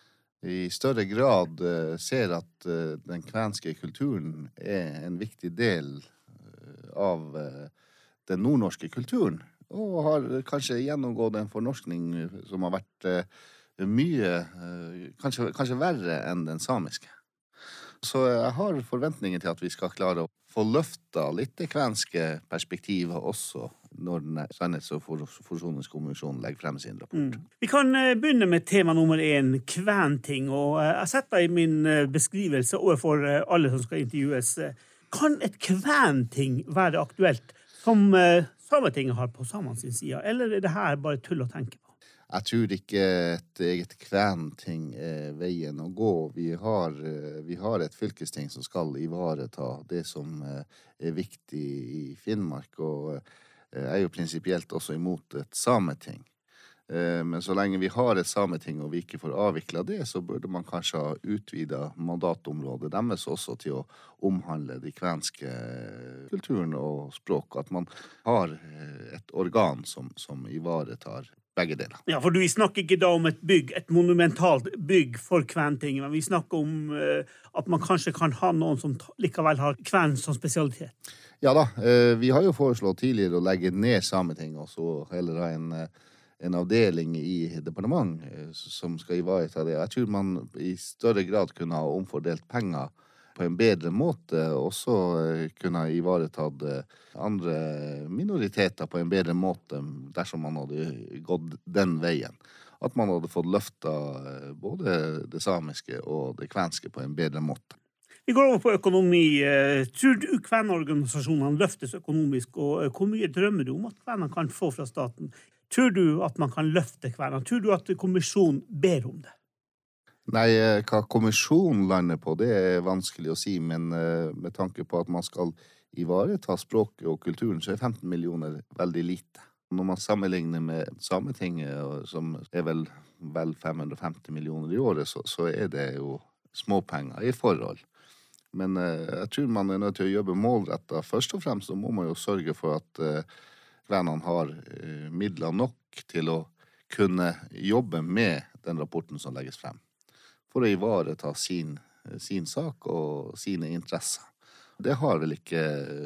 i større grad uh, ser at uh, den kvenske kulturen er en viktig del uh, av uh, den nordnorske kulturen, og har kanskje gjennomgått en fornorskning som har vært uh, mye, uh, kanskje, kanskje verre enn den samiske. Så jeg har forventninger til at vi skal klare å få løfta litt det kvenske perspektivet også når den Sannhets- og forsoningskommisjonen legger frem sin rapport. Mm. Vi kan begynne med tema nummer én, kventing, og jeg setter i min beskrivelse overfor alle som skal intervjues. Kan et kventing være aktuelt som Sametinget har på samene sin side, eller er det her bare tull å tenke på? Jeg tror ikke et eget kventing er veien å gå. Vi har, vi har et fylkesting som skal ivareta det som er viktig i Finnmark, og jeg er jo prinsipielt også imot et sameting. Men så lenge vi har et sameting og vi ikke får avviklet det, så burde man kanskje ha utvidet mandatområdet deres også til å omhandle de kvenske kulturen og språk. At man har et organ som, som ivaretar begge deler. Ja, for vi snakker ikke da om et bygg, et monumentalt bygg for kventing, men vi snakker om uh, at man kanskje kan ha noen som likevel har kven som spesialitet. Ja da, uh, vi har jo foreslått tidligere å legge ned Sameting, og så heller ha en, en avdeling i departement uh, som skal ivareta det. Jeg tror man i større grad kunne ha omfordelt penger på en bedre måte, også kunne ha ivaretatt andre minoriteter på en bedre måte dersom man hadde gått den veien. At man hadde fått løftet både det samiske og det kvenske på en bedre måte. Vi går over på økonomi. Tror du kvenorganisasjonene løftes økonomisk, og hvor mye drømmer du om at kvenene kan få fra staten? Tror du at man kan løfte kvenene? Tror du at kommisjonen ber om det? Nei, hva kommisjonen lander på, det er vanskelig å si, men med tanke på at man skal ivareta språket og kulturen, så er femten millioner veldig lite. Når man sammenligner med Sametinget, som er vel, vel fem hundre og femti millioner i året, så, så er det jo småpenger i forhold. Men jeg tror man er nødt til å jobbe målrettet. Først og fremst så må man jo sørge for at kvenene har midler nok til å kunne jobbe med den rapporten som legges frem, for å ivareta sin, sin sak og sine interesser. Det har vel ikke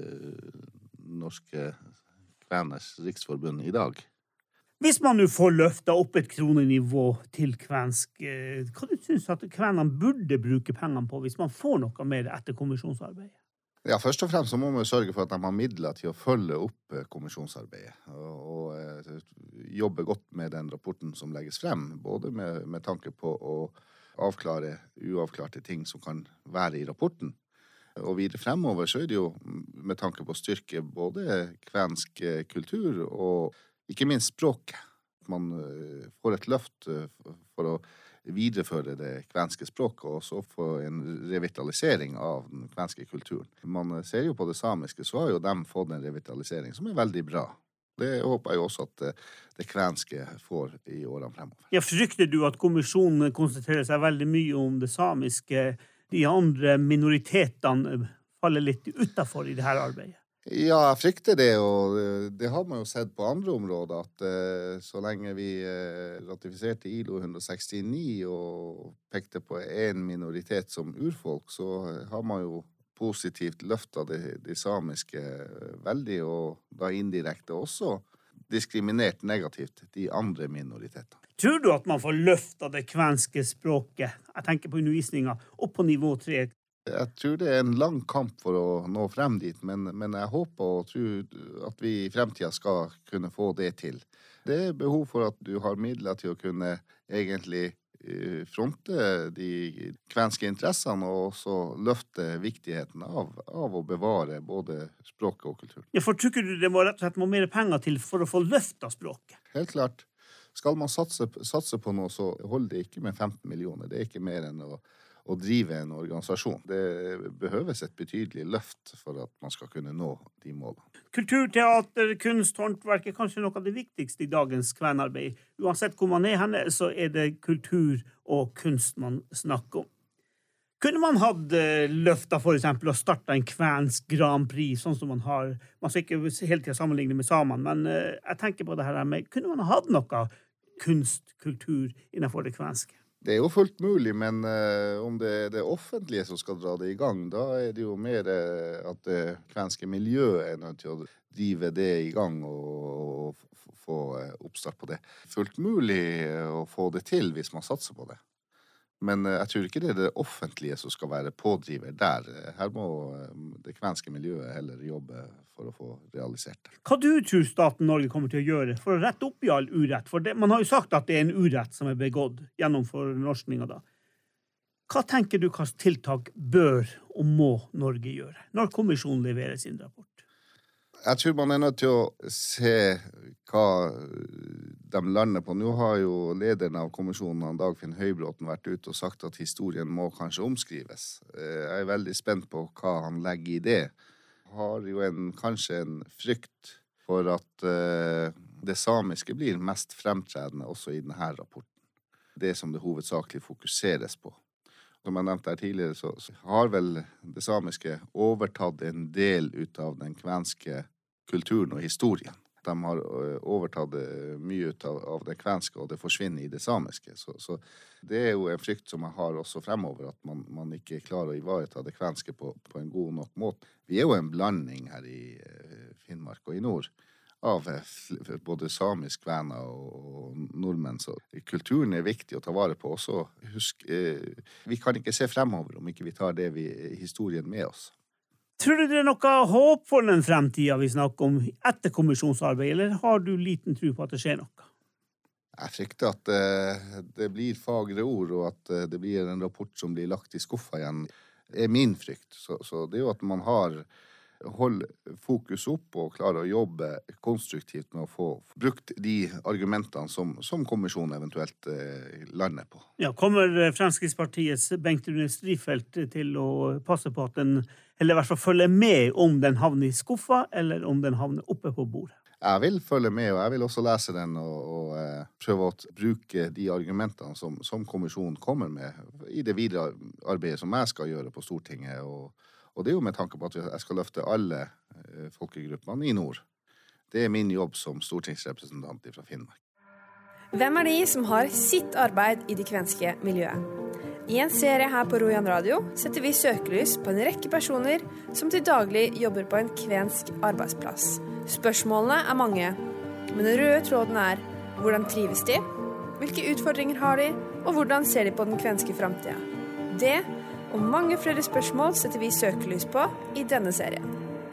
Norske Kveners Riksforbund i dag. Hvis man nu får løftet opp et kronenivå til kvensk, hva du synes at kvenene burde bruke pengene på hvis man får noe mer etter kommisjonsarbeidet? Ja, først og fremst så må man sørge for at de har midler til å følge opp kommisjonsarbeidet og, og jobbe godt med den rapporten som legges frem, både med, med tanke på å avklare uavklarte ting som kan være i rapporten, Og videre fremover så er det jo med tanke på å styrke både kvensk kultur og ikke minst språket. Man får et løft for å videreføre det kvenske språket og så få en revitalisering av den kvenske kulturen. Man ser jo på det samiske, så har jo de fått en revitalisering som er veldig bra. Det håper jeg også at det kvenske får i årene fremover. Jeg frykter du at kommisjonen konsentrerer seg veldig mye om det samiske, de andre minoritetene faller litt utenfor i dette arbeidet? Ja, jeg frykter det, og det har man jo sett på andre områder, at uh, så lenge vi uh, ratifiserte I L O one sixty-nine og pekte på en minoritet som urfolk, så har man jo positivt løftet det, det samiske veldig, og da indirekte også diskriminert negativt de andre minoritetene. Tror du at man får løftet det kvenske språket, jeg tenker på undervisningen, opp på nivå tre? Jeg tror det er en lang kamp for å nå frem dit, men, men jeg håper og tror at vi i fremtiden skal kunne få det til. Det er behov for at du har midler til å kunne egentlig fronte de kvenske interessene og også løfte viktigheten av, av å bevare både språket og kulturen. Ja, for tror du det må rett og slett må mer penger til for å få løftet språket? Helt klart. Skal man satse, satse på noe, så holder det ikke med femten millioner. Det er ikke mer enn å, å drive en organisasjon. Det behøves et betydelig løft for at man skal kunne nå de målene. Kulturteater, kunst, håndverk er kanskje noe av det viktigste i dagens kvenarbeid. Uansett hvor man er henne, så er det kultur og kunst man snakker om. Kunne man hatt løftet for eksempel å starte en kvensk Grand Prix, sånn som man har, man skal ikke hele tiden sammenligne med samene, men jeg tenker på det her med, kunne man ha hatt noe kunst, kultur innenfor det kvenske? Det er jo fullt mulig, men uh, om det er det offentlige som skal dra det i gang, da er det jo mer uh, at det kvenske miljøet er nødt til å drive det i gang og, og få uh, oppstart på det. Fullt mulig uh, å få det til hvis man satser på det. Men uh, jeg tror ikke det er det offentlige som skal være pådriver der. Her må uh, det kvenske miljøet heller jobbe for å få realisert det. Hva du tror staten Norge kommer til å gjøre for å rette opp i all urett? For det, man har jo sagt at det er en urett som er begått gjennom fornorskninga da. Hva tenker du hva tiltak bør og må Norge gjøre når kommisjonen leverer sin rapport? Jeg tror man er nødt til å se hva de lander på. Nå har jo lederen av kommisjonen, Dagfinn Høybråten, vært ute og sagt at historien må kanskje omskrives. Jeg er veldig spent på hva han legger i det. Har jo en, kanskje en frykt for at uh, det samiske blir mest fremtredende også i denne rapporten. Det som det hovedsakelig fokuseres på. Som jeg nevnte her tidligere, så, så har vel det samiske overtatt en del ut av den kvenske kulturen og historien. De har overtatt mye ut av, av det kvenske, og det forsvinner i det samiske. Så, så det er jo en frykt som jeg har også fremover, at man, man ikke klarer å ivareta det kvenske på, på en god nok måte. Vi er jo en blanding her i Finnmark og i nord av både samisk kvener og nordmenn, så kulturen er viktig å ta vare på også. Husk, vi kan ikke se fremover om ikke vi tar det vi, historien med oss. Tror du det er noe håp for den fremtiden vi snakker om etter kommisjonsarbeid, eller har du liten tro på at det skjer noe? Jeg frykter at uh, det blir fagre ord, og at uh, det blir en rapport som blir lagt i skuffa igjen, er min frykt. Så, så det er jo at man har holdt fokus opp og klarer å jobbe konstruktivt med å få brukt de argumentene som, som kommisjonen eventuelt uh, lander på. Ja, kommer Fremskrittspartiets Bengt Rune Strifeldt til å passe på at den, eller i hvert fall følge med om den havner i skuffa, eller om den havner oppe på bordet? Jeg vil følge med, og jeg vil også lese den og, og uh, prøve å bruke de argumentene som, som kommisjonen kommer med i det videre arbeidet som jeg skal gjøre på Stortinget. Og, og det er jo med tanke på at jeg skal løfte alle uh, folkegruppene i nord. Det er min jobb som stortingsrepresentant fra Finnmark. Hvem er de som har sitt arbeid i det kvenske miljøet? I en serie her på Rojan Radio setter vi søkelys på en rekke personer som til daglig jobber på en kvensk arbeidsplass. Spørsmålene er mange, men den røde tråden er hvordan trives de, hvilke utfordringer har de, og hvordan ser de på den kvenske fremtiden. Det og mange flere spørsmål setter vi søkelys på i denne serien.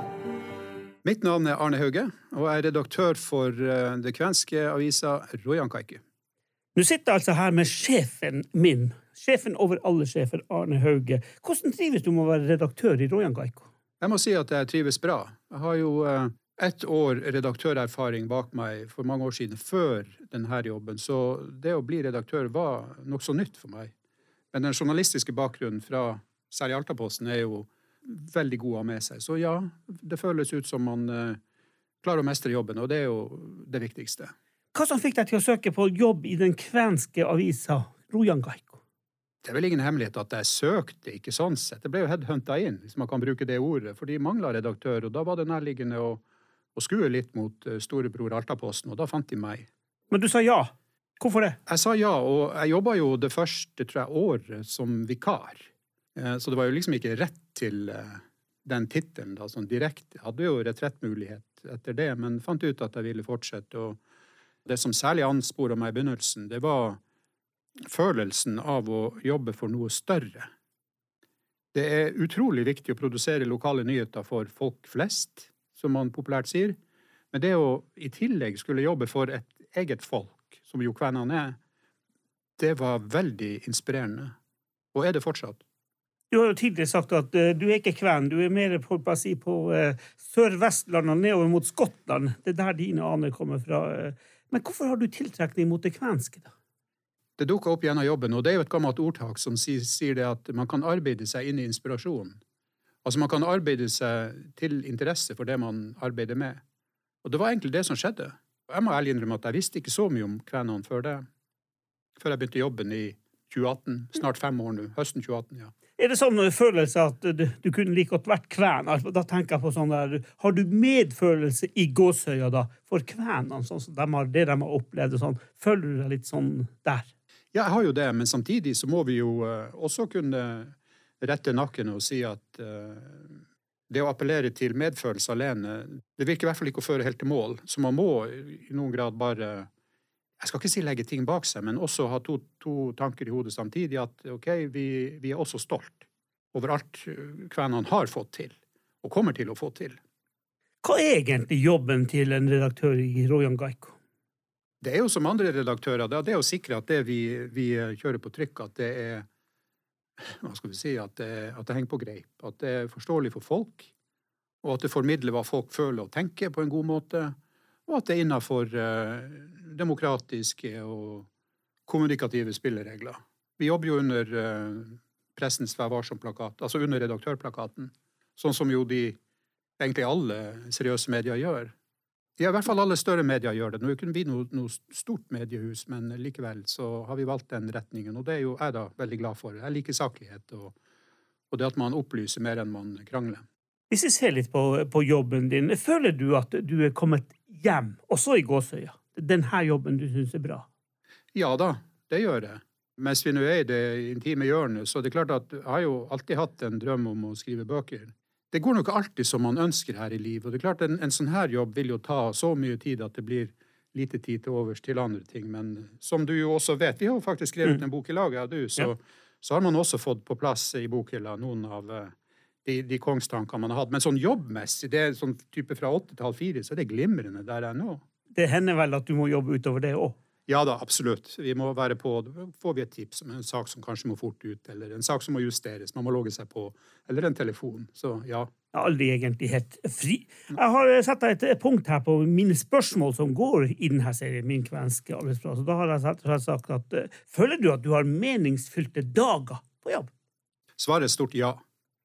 Mitt navn er Arne Hauge, og jeg er redaktør for det kvenske avisa Rojan Kaiku. Du sitter altså her med sjefen min sjefen over alle sjefer, Arne Hauge. Hvordan trives du med å være redaktør i Rojan Gaiko? Jeg må si at jeg trives bra. Jeg har jo eh, ett år redaktørerfaring bak meg for mange år siden, før denne jobben, så det å bli redaktør var nok så nytt for meg. Men den journalistiske bakgrunnen fra særlig Altaposten er jo veldig god å ha med seg. Så ja, det føles ut som man eh, klarer å mestre jobben, og det er jo det viktigste. Hva som fikk deg til å søke på jobb i den kvenske avisa Rojan Gaiko? Det er vel ingen hemmelighet at jeg søkte, ikke sånn sett. Det ble jo headhunta inn, hvis man kan bruke det ordet, for de manglet redaktør, og da var det nærliggende å, å skue litt mot storebror Altaposten, og da fant de meg. Men du sa ja. Hvorfor det? Jeg sa ja, og jeg jobbet jo det første, tror jeg, året som vikar. Så det var jo liksom ikke rett til den titelen da, sånn direkte. Jeg hadde jo retrettmulighet etter det, men fant ut at jeg ville fortsette. Og det som særlig ansporet meg i begynnelsen, det var følelsen av å jobbe for noe større. Det er utrolig viktig å produsere lokale nyheter for folk flest, som man populært sier. Men det å i tillegg skulle jobbe for et eget folk, som jo kvenene er, det var veldig inspirerende. Og er det fortsatt. Du har jo tidligere sagt at uh, du er ikke kven, du er mer på, på, si, på uh, Sør-Vestland og nedover mot Skottland. Det er der dine aner kommer fra. Uh. Men hvorfor har du tiltrekning mot det kvenske da? Det dukket opp gjennom jobben, og det er jo et gammelt ordtak som sier, sier det at man kan arbeide seg inn i inspirasjon. Altså man kan arbeide seg til interesse for det man arbeider med. Og det var egentlig det som skjedde. Jeg må ærlig innrømme at jeg visste ikke så mye om kvenene før det. Før jeg begynte jobben i tjue atten, snart fem år nå, høsten tjue atten, ja. Er det sånn følelse at du, du kunne like godt vært kven? Da tenker jeg på sånn der, har du medfølelse i gåsøya da, for kvenene, sånn som de har, det de har opplevd, sånn, føler du deg litt sånn der? Ja, jeg har jo det, men samtidig så må vi jo uh, også kunne rette nakken og si at uh, det å appellere til medfølelse alene, det virker i hvert fall ikke å føre helt til mål, så man må i noen grad bare, jeg skal ikke si legge ting bak seg, men også ha to, to tanker i hodet samtidig, at ok, vi, vi er også stolt over alt kvenene har fått til, og kommer til å få til. Hva er egentlig jobben til en redaktør i Rojan Gaiko? Det er jo som andre redaktører, det er å sikre at det vi, vi kjører på trykk, at det er, hva skal vi si, at det, at det henger på greip, at det er forståelig for folk, og at det formidler hva folk føler og tenker på en god måte, og at det er innenfor uh, demokratiske og kommunikative spilleregler. Vi jobber jo under uh, pressens Vær varsom-plakat, altså under redaktørplakaten, sånn som jo de egentlig alle seriøse medier gjør. Ja, i hvert fall alle større medier gjør det. Nå kunne vi noe, noe stort mediehus, men likevel så har vi valgt den retningen, og det er jo jeg da veldig glad for. Jeg liker saklighet, og, og det at man opplyser mer enn man krangler. Hvis jeg ser litt på, på jobben din, føler du at du er kommet hjem, også i Gåsøya? Denne jobben du synes er bra? Ja da, det gjør jeg. Mens vi nå er i det intime hjørnet, så det er klart at jeg har jo alltid hatt en drøm om å skrive bøker. Det går nok alltid som man ønsker her i livet, og det er klart en, en sånn her jobb vil jo ta så mye tid at det blir lite tid til overs til andre ting, men som du jo også vet, vi har jo faktisk skrevet en bok i laget av du, så, ja. Så har man også fått på plass i bokhylla noen av de, de kongstankene man har hatt, men sånn jobbmessig, det er sånn type fra åtte til halv fire, så er det glimrende der jeg nå. Det hender vel at du må jobbe utover det også? Ja da, absolutt. Vi må være på, får vi et tips om en sak som kanskje må fort ut, eller en sak som må justeres, man må logge seg på, eller en telefon, så ja. Jeg er aldri egentlig helt fri. Jeg har sett et punkt her på mine spørsmål som går i denne serien, min kvenske arbeidsplass, og da har jeg sagt at, føler du at du har meningsfylte dager på jobb? Svaret er stort ja.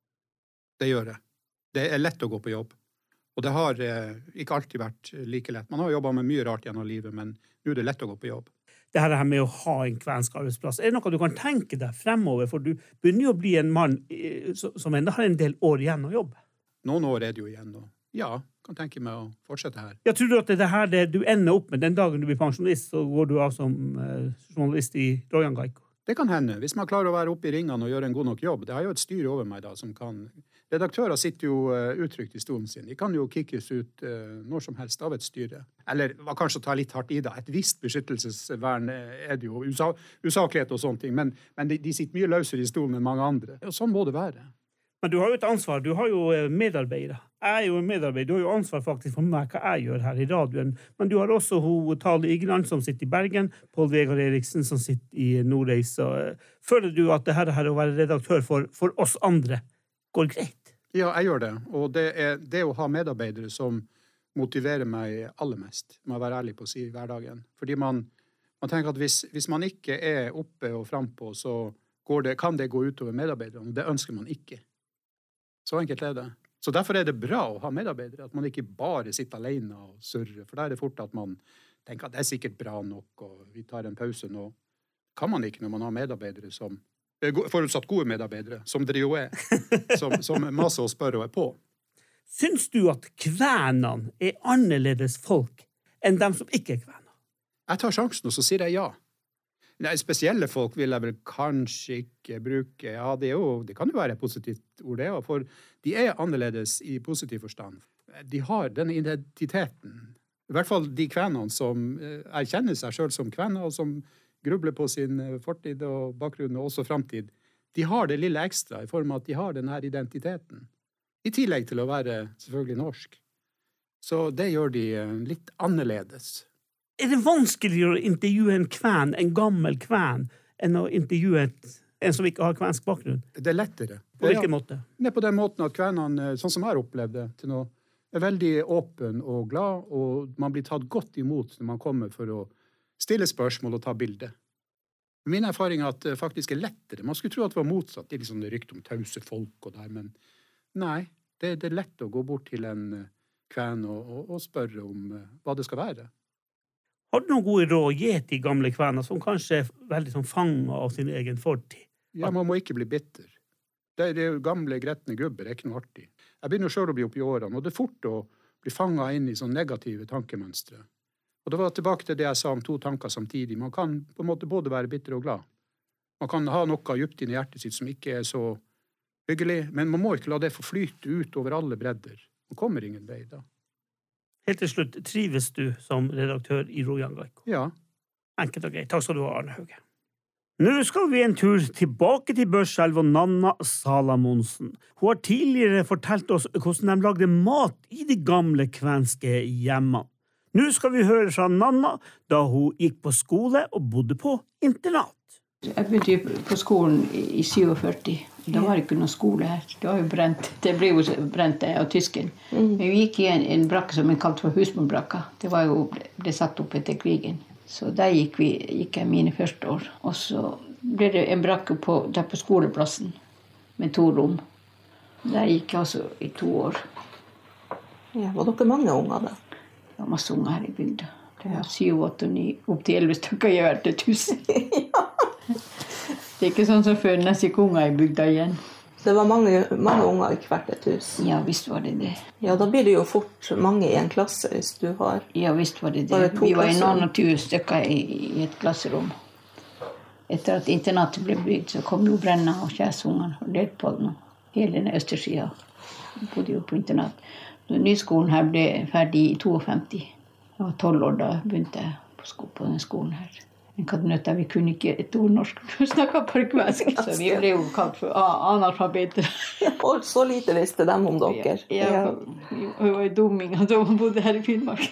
Det gjør jeg. Det er lett å gå på jobb. Og det har eh, ikke alltid vært like lett. Man har jobbet med mye rart gjennom livet, men nå er det lett å gå på jobb. Det her med å ha en kvensk arbeidsplass, er det noe du kan tenke deg fremover? For du begynner jo å bli en mann eh, som enda har en del år igjen å jobbe. Noen år er det jo igjen, og ja, kan tenke meg å fortsette her. Jeg tror du at det er her det du ender opp med den dagen du blir pensjonist, så går du av som eh, journalist i Rojan Gaiko? Det kan hende, hvis man klarer å være oppe i ringene og gjøre en god nok jobb. Det har jo et styre over meg da, som kan... Redaktører sitter jo uh, utrygt i stolen sin. De kan jo kikkes ut uh, når som helst av et styre. Eller hva kanskje ta litt hardt i det. Et visst beskyttelsesvern er det jo, usa usaklighet og sånne ting, men, men de, de sitter mye løsere i stolen enn mange andre. Og sånn må det være. Men du har jo et ansvar. Du har jo medarbeidere. jeg er jo en medarbeider, du har jo ansvar faktisk for meg hva jeg gjør her i radioen, men du har også hun Tale Igeland som sitter i Bergen, Pål Vegard Eriksen som sitter i Nordreis. Føler du at det her, her å være redaktør for, for oss andre går greit? Ja, jeg gjør det, og det er det å ha medarbeidere som motiverer meg aller mest, må jeg være ærlig på å si i hverdagen. Fordi man, man tenker at hvis, hvis man ikke er oppe og frempå, så går det, kan det gå utover medarbeiderne, og det ønsker man ikke. Så enkelt er det. Så derfor er det bra å ha medarbeidere, at man ikke bare sitter alene og surrer, for da er det fort at man tenker at det er sikkert bra nok, og vi tar en pause nå. Kan man ikke når man har medarbeidere som, forutsatt gode medarbeidere, som dere jo er, som, som maser og spør og er på. Syns du at kvenene er annerledes folk enn dem som ikke er kvener? Jeg tar sjansen, og så sier jeg ja. Nei, spesielle folk vil jeg vel kanskje ikke bruke. Ja, det, er jo, det kan jo være et positivt ord det, for de er annerledes i positiv forstand. De har denne identiteten. I hvert fall de kvenene som erkjenner seg selv som kvener, og som grubler på sin fortid og bakgrunn og også fremtid. De har det lille ekstra i form av at de har denne identiteten. I tillegg til å være selvfølgelig norsk. Så det gjør de litt annerledes. Er det vanskeligere å intervjue en kven, en gammel kven, enn å intervjue et, en som ikke har kvensk bakgrunn? Det er lettere. På hvilken måte? Det er på den måten at kvenene, sånn som jeg har opplevd det til nå, er veldig åpen og glad, og man blir tatt godt imot når man kommer for å stille spørsmål og ta bilde. Min erfaring er at det faktisk er lettere. Man skulle tro at det var motsatt. Det er liksom det rykte om tause folk og der, men nei, det, det er lett å gå bort til en kven og, og, og spørre om hva det skal være. Har du noen gode råd å gi til gamle kvener som kanskje er veldig sånn fanget av sin egen fortid? Ja, man må ikke bli bitter. Det er, det er jo gamle, gretne gubber, det er ikke noe artig. Jeg begynner selv å bli opp i årene, og det er fort å bli fanget inn i sånne negative tankemønstre. Og det var tilbake til det jeg sa om to tanker samtidig. Man kan på en måte både være bitter og glad. Man kan ha noe djupt inn i hjertet sitt som ikke er så hyggelig, men man må ikke la det få flyte ut over alle bredder. Man kommer ingen vei da. Helt til slutt, trives du som redaktør i Rojan Gaiko? Ja. Enkelt og greit. Takk skal du ha, Arne Hauge. Nå skal vi en tur tilbake til Børselv og Nanna Salamonsen. Hun har tidligere fortalt oss hvordan de lagde mat i de gamle kvenske hjemmene. Nå skal vi høre fra Nanna da hun gikk på skole og bodde på internat. Jeg begynte på skolen i syvogførti. Da var det ikke noen skole her. Det var jo brent. Det ble jo brent av tysken. Mm. Men vi gikk i en, en brakke som vi kalte for husmannbrakka. Det var jo ble satt opp etter krigen. Så der gikk, vi, gikk jeg mine første år. Og så ble det en brakke på, der på skoleplassen med to rom. Der gikk jeg også i to år. Ja, var dere mange unger da? Det var masse unger her i bygda. Det var syv, åtte, ni, opp til elleve stykker jeg har vært et hus. Ja. Det er ikke sånn som før nesten ikke unger i bygda igjen. Det var mange, mange unger i hvert et hus. Ja, visst var det det. Ja, da blir det jo fort mange i en klasse hvis du har... Ja, visst var det det. Var det vi var i noen og tyve stykker i, i et klasserom. Etter at internatet ble bygd, så kom jo Brenna og Kjæsungen og delt på den. Hele den østersida bodde jo på internat. Når nyskolen her ble ferdig i femtito. Jeg var tolv år da begynte jeg på, sko på den skolen her. Men kattenøtta, vi kunne ikke et ord norsk, vi snakket på kvensk, så vi ble jo kalt for analfabeter. Og så lite visste dem om dere. Ja, ja. Vi var jo dumminger da man bodde her i Finnmark.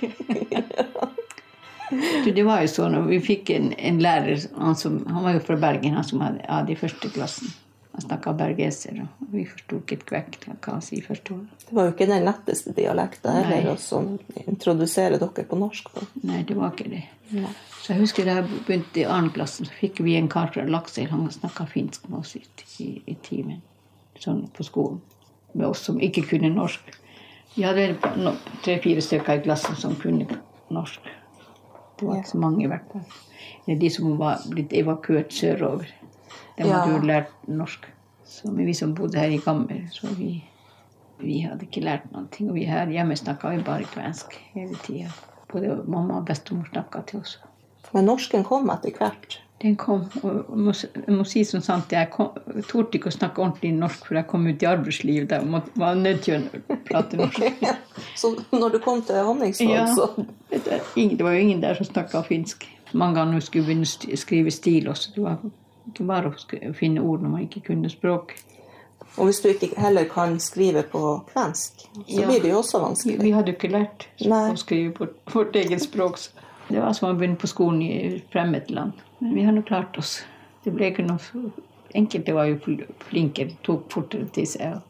Det var jo sånn, og vi fikk en, en lærer, han, som, han var jo fra Bergen, han som hadde, hadde i første klassen. Han snakket bergeser, og vi forstod ikke et kvekk, kan han si, første år. Det var jo ikke den letteste dialekten heller, som introduserer dere på norsk på. Nei, det var ikke det. Ja. Så jeg husker da jeg begynte i annen klassen, så fikk vi en kar fra Lakseil, han snakket finsk med oss i, i, i timen, sånn på skolen, med oss som ikke kunne norsk. Vi hadde no, tre-fire stykker i klassen som kunne norsk. Det var ikke så mange i hvert fall. Det er de som var blitt evakuert sørover. De hadde jo lært norsk. Så vi som bodde her i Gammer, så vi, vi hadde ikke lært noen ting. Og vi her hjemme snakket vi bare kvensk hele tiden. Både mamma og bestemor snakket til oss. Men norsken kom etter hvert? Den kom, og jeg må, jeg må si som sant, jeg, kom, jeg torde ikke å snakke ordentlig norsk, for jeg kom ut i arbeidsliv, der jeg var nødt til å prate norsk. Så når du kom til Honningsvåg, ja, så... Det, det var jo ingen der som snakket finsk. Mange ganger skulle vi begynne å skrive stil også. Det var ikke bare å finne ord når man ikke kunne språk. Og hvis du ikke heller kan skrive på kvensk, så blir det jo også vanskelig. Vi hadde jo ikke lært å skrive på vårt eget språk. Det var som å begynne på skolen i fremmed land. Men vi har nå klart oss. Det ble ikke noe... Enkelte var jo flinke, tok fortere til seg.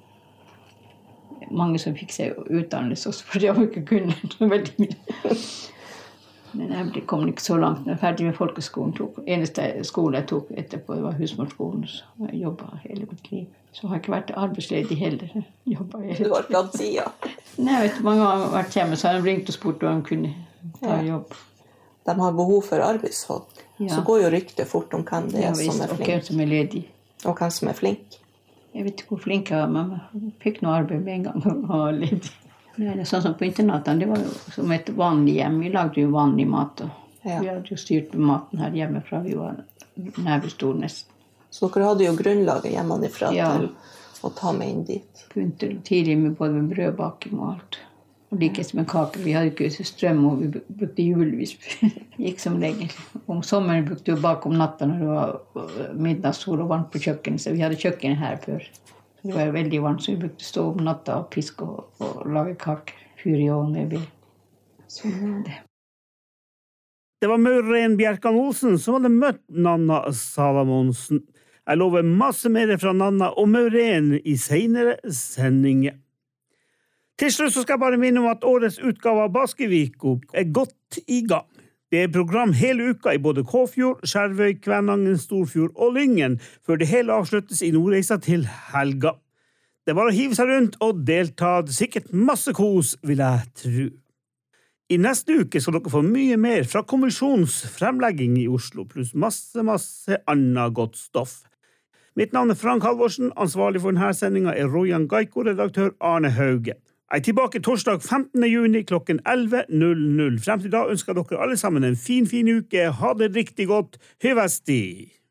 Mange som fikk seg utdannelse også, for jeg ikke kunne så veldig mye. Men jeg kom ikke så langt. Når jeg var ferdig med folkeskolen, tok, eneste skole jeg tok etterpå var husmorskolen, så jeg jobbet hele mitt liv. Så har jeg ikke vært arbeidsledig heller. Jobbet hele du har ikke hatt sida? Nei, jeg vet, mange har vært hjemme, så har de ringt og spurt om de kunne ta jobb. De har behov for arbeidsfolk. Ja. Så går jo ryktet fort om hvem det er ja, som er flink. Og hvem som er ledig. Og hvem som er flink. Jeg vet ikke hvor flink jeg var, men jeg fikk noe arbeid med en gang og var ledig. Det er sånn som på internatene, det var jo som et vanlig hjem. Vi lagde jo vanlig mat, og ja. Vi hadde jo styrt med maten her hjemmefra. Vi var nærmestore nesten. Så dere hadde jo grunnlaget hjemmefra ja. Til å ta med inn dit? Begynte tidlig med både med brødbaking og alt. Og likest med kaker. Vi hadde ikke strøm, og vi brukte julevis. Gikk som regel. Om sommeren brukte vi bak om natta når det var middagssol og varmt på kjøkkenet, så vi hadde kjøkken her før. Det var veldig varmt, så vi brukte stå om natta og piske og, og lage kaker. Fyr i ovnen med bil. Sånn var det. Det var Maureen Bjerkan Olsen som hadde møtt Nanna Salomonsen. Jeg lover masse mer fra Nanna og Maureen i senere sendinger. Til slutt så skal jeg bare minne om at årets utgave av Baskeviko er godt i gang. Det er program hele uka i både Kåfjord, Skjervøy, Kvænangen, Storfjord og Lyngen, før det hele avsluttes i Nordreisa til helga. Det var å hive seg rundt og delta, sikkert masse kos, vil jeg tro. I neste uke skal dere få mye mer fra kommisjonens fremlegging i Oslo, pluss masse, masse annet godt stoff. Mitt navn er Frank Halvorsen, ansvarlig for denne sendingen er Rojan Gaiko, redaktør Arne Hauge. Jeg er tilbake torsdag femtende juni klokken elleve null null. Frem til da ønsker dere alle sammen en fin, fin uke. Ha det riktig godt. Hyvesti!